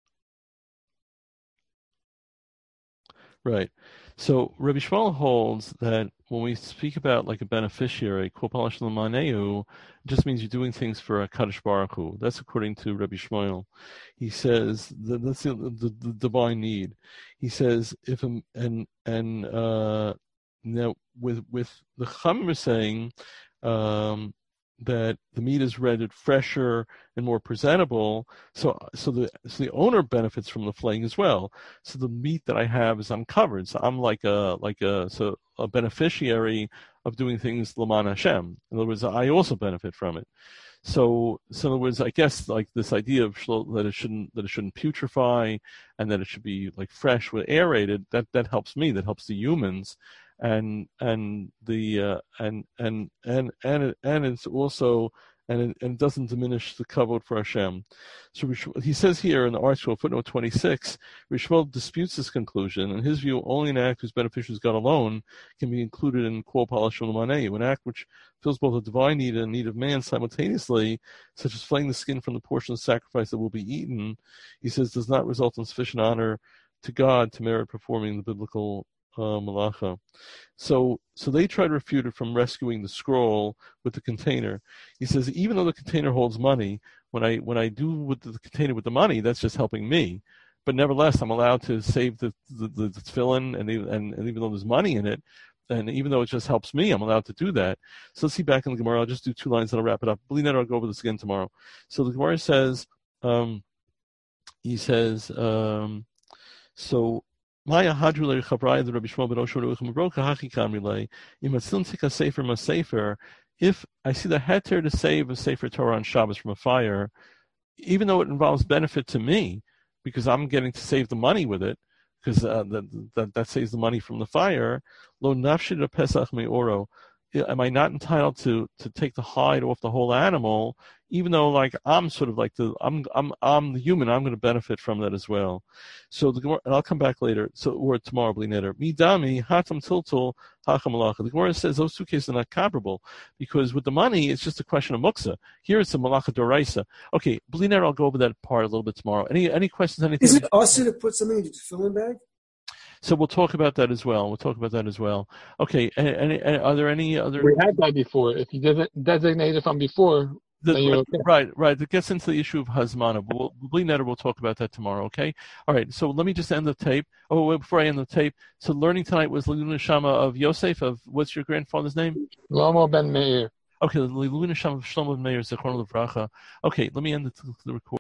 Right. So Rabbi Shmuel holds that when we speak about like a beneficiary, kol palash l'maneu, it just means you're doing things for a Kadosh Baruch Hu. That's according to Rabbi Shmuel. He says that that's the, the, the divine need. He says if a, and and uh, now with with the Chachamim are saying um, that the meat is rendered fresher and more presentable, so so the so the owner benefits from the flaying as well. So the meat that I have is uncovered. So I'm like a like a so a beneficiary of doing things l'man Hashem. In other words, I also benefit from it. So, so in other words, I guess like this idea of that it shouldn't that it shouldn't putrefy and that it should be like fresh with aerated. That that helps me. That helps the humans. And and the uh, and and and and it, and it's also and it, and it doesn't diminish the kavod for Hashem. So he says here in the article, footnote twenty-six, Rishmuel disputes this conclusion. In his view, only an act whose beneficiary is God alone can be included in kol palashon l'maneu, an act which fills both a divine need and a need of man simultaneously, such as flaying the skin from the portion of sacrifice that will be eaten. He says does not result in sufficient honor to God to merit performing the biblical Uh, malacha. So so they try to refute it from rescuing the scroll with the container. He says even though the container holds money, when I when I do with the container with the money, that's just helping me. But nevertheless, I'm allowed to save the the, the, the tefillin, and, and and even though there's money in it, and even though it just helps me, I'm allowed to do that. So let's see back in the Gemara. I'll just do two lines and I'll wrap it up. Believe that, I'll go over this again tomorrow. So the Gemara says, um, he says, um, so. Maya Hadrulei Chavraya the Rabbi Shmuel ben Osher Rabbi Broka Hachi Kamrilei Imatzilin Tika Sefer Masefer. If I see the heter to save a Sefer Torah on Shabbos from a fire, even though it involves benefit to me, because I'm getting to save the money with it, because uh, that, that that saves the money from the fire. Lo nafshid pesach me oro. Am I not entitled to to take the hide off the whole animal, even though like I'm sort of like the I'm I'm I'm the human, I'm going to benefit from that as well. So the Gemara, and I'll come back later. So or tomorrow, bli neder. Mi dami hatam tiltul hacham malacha. The Gemara says those two cases are not comparable because with the money it's just a question of muksa. Here it's a malacha doraisa. Okay, bli neder, I'll go over that part a little bit tomorrow. Any any questions? Anything? Is it also to put something in the tefillin bag? So we'll talk about that as well. We'll talk about that as well. Okay. Any, any, are there any other? We had that before. If you didn't designate it from before, the, then you're okay. Right, right. That gets into the issue of hazmana. We'll, we'll, we'll talk about that tomorrow. Okay. All right. So let me just end the tape. Oh, wait, before I end the tape. So learning tonight was Liluna Shama of Yosef. Of what's your grandfather's name? Shlomo ben Meir. Okay, Liluna Shama of Shlomo ben Meir. Zechron Livracha. Okay. Let me end the, the record.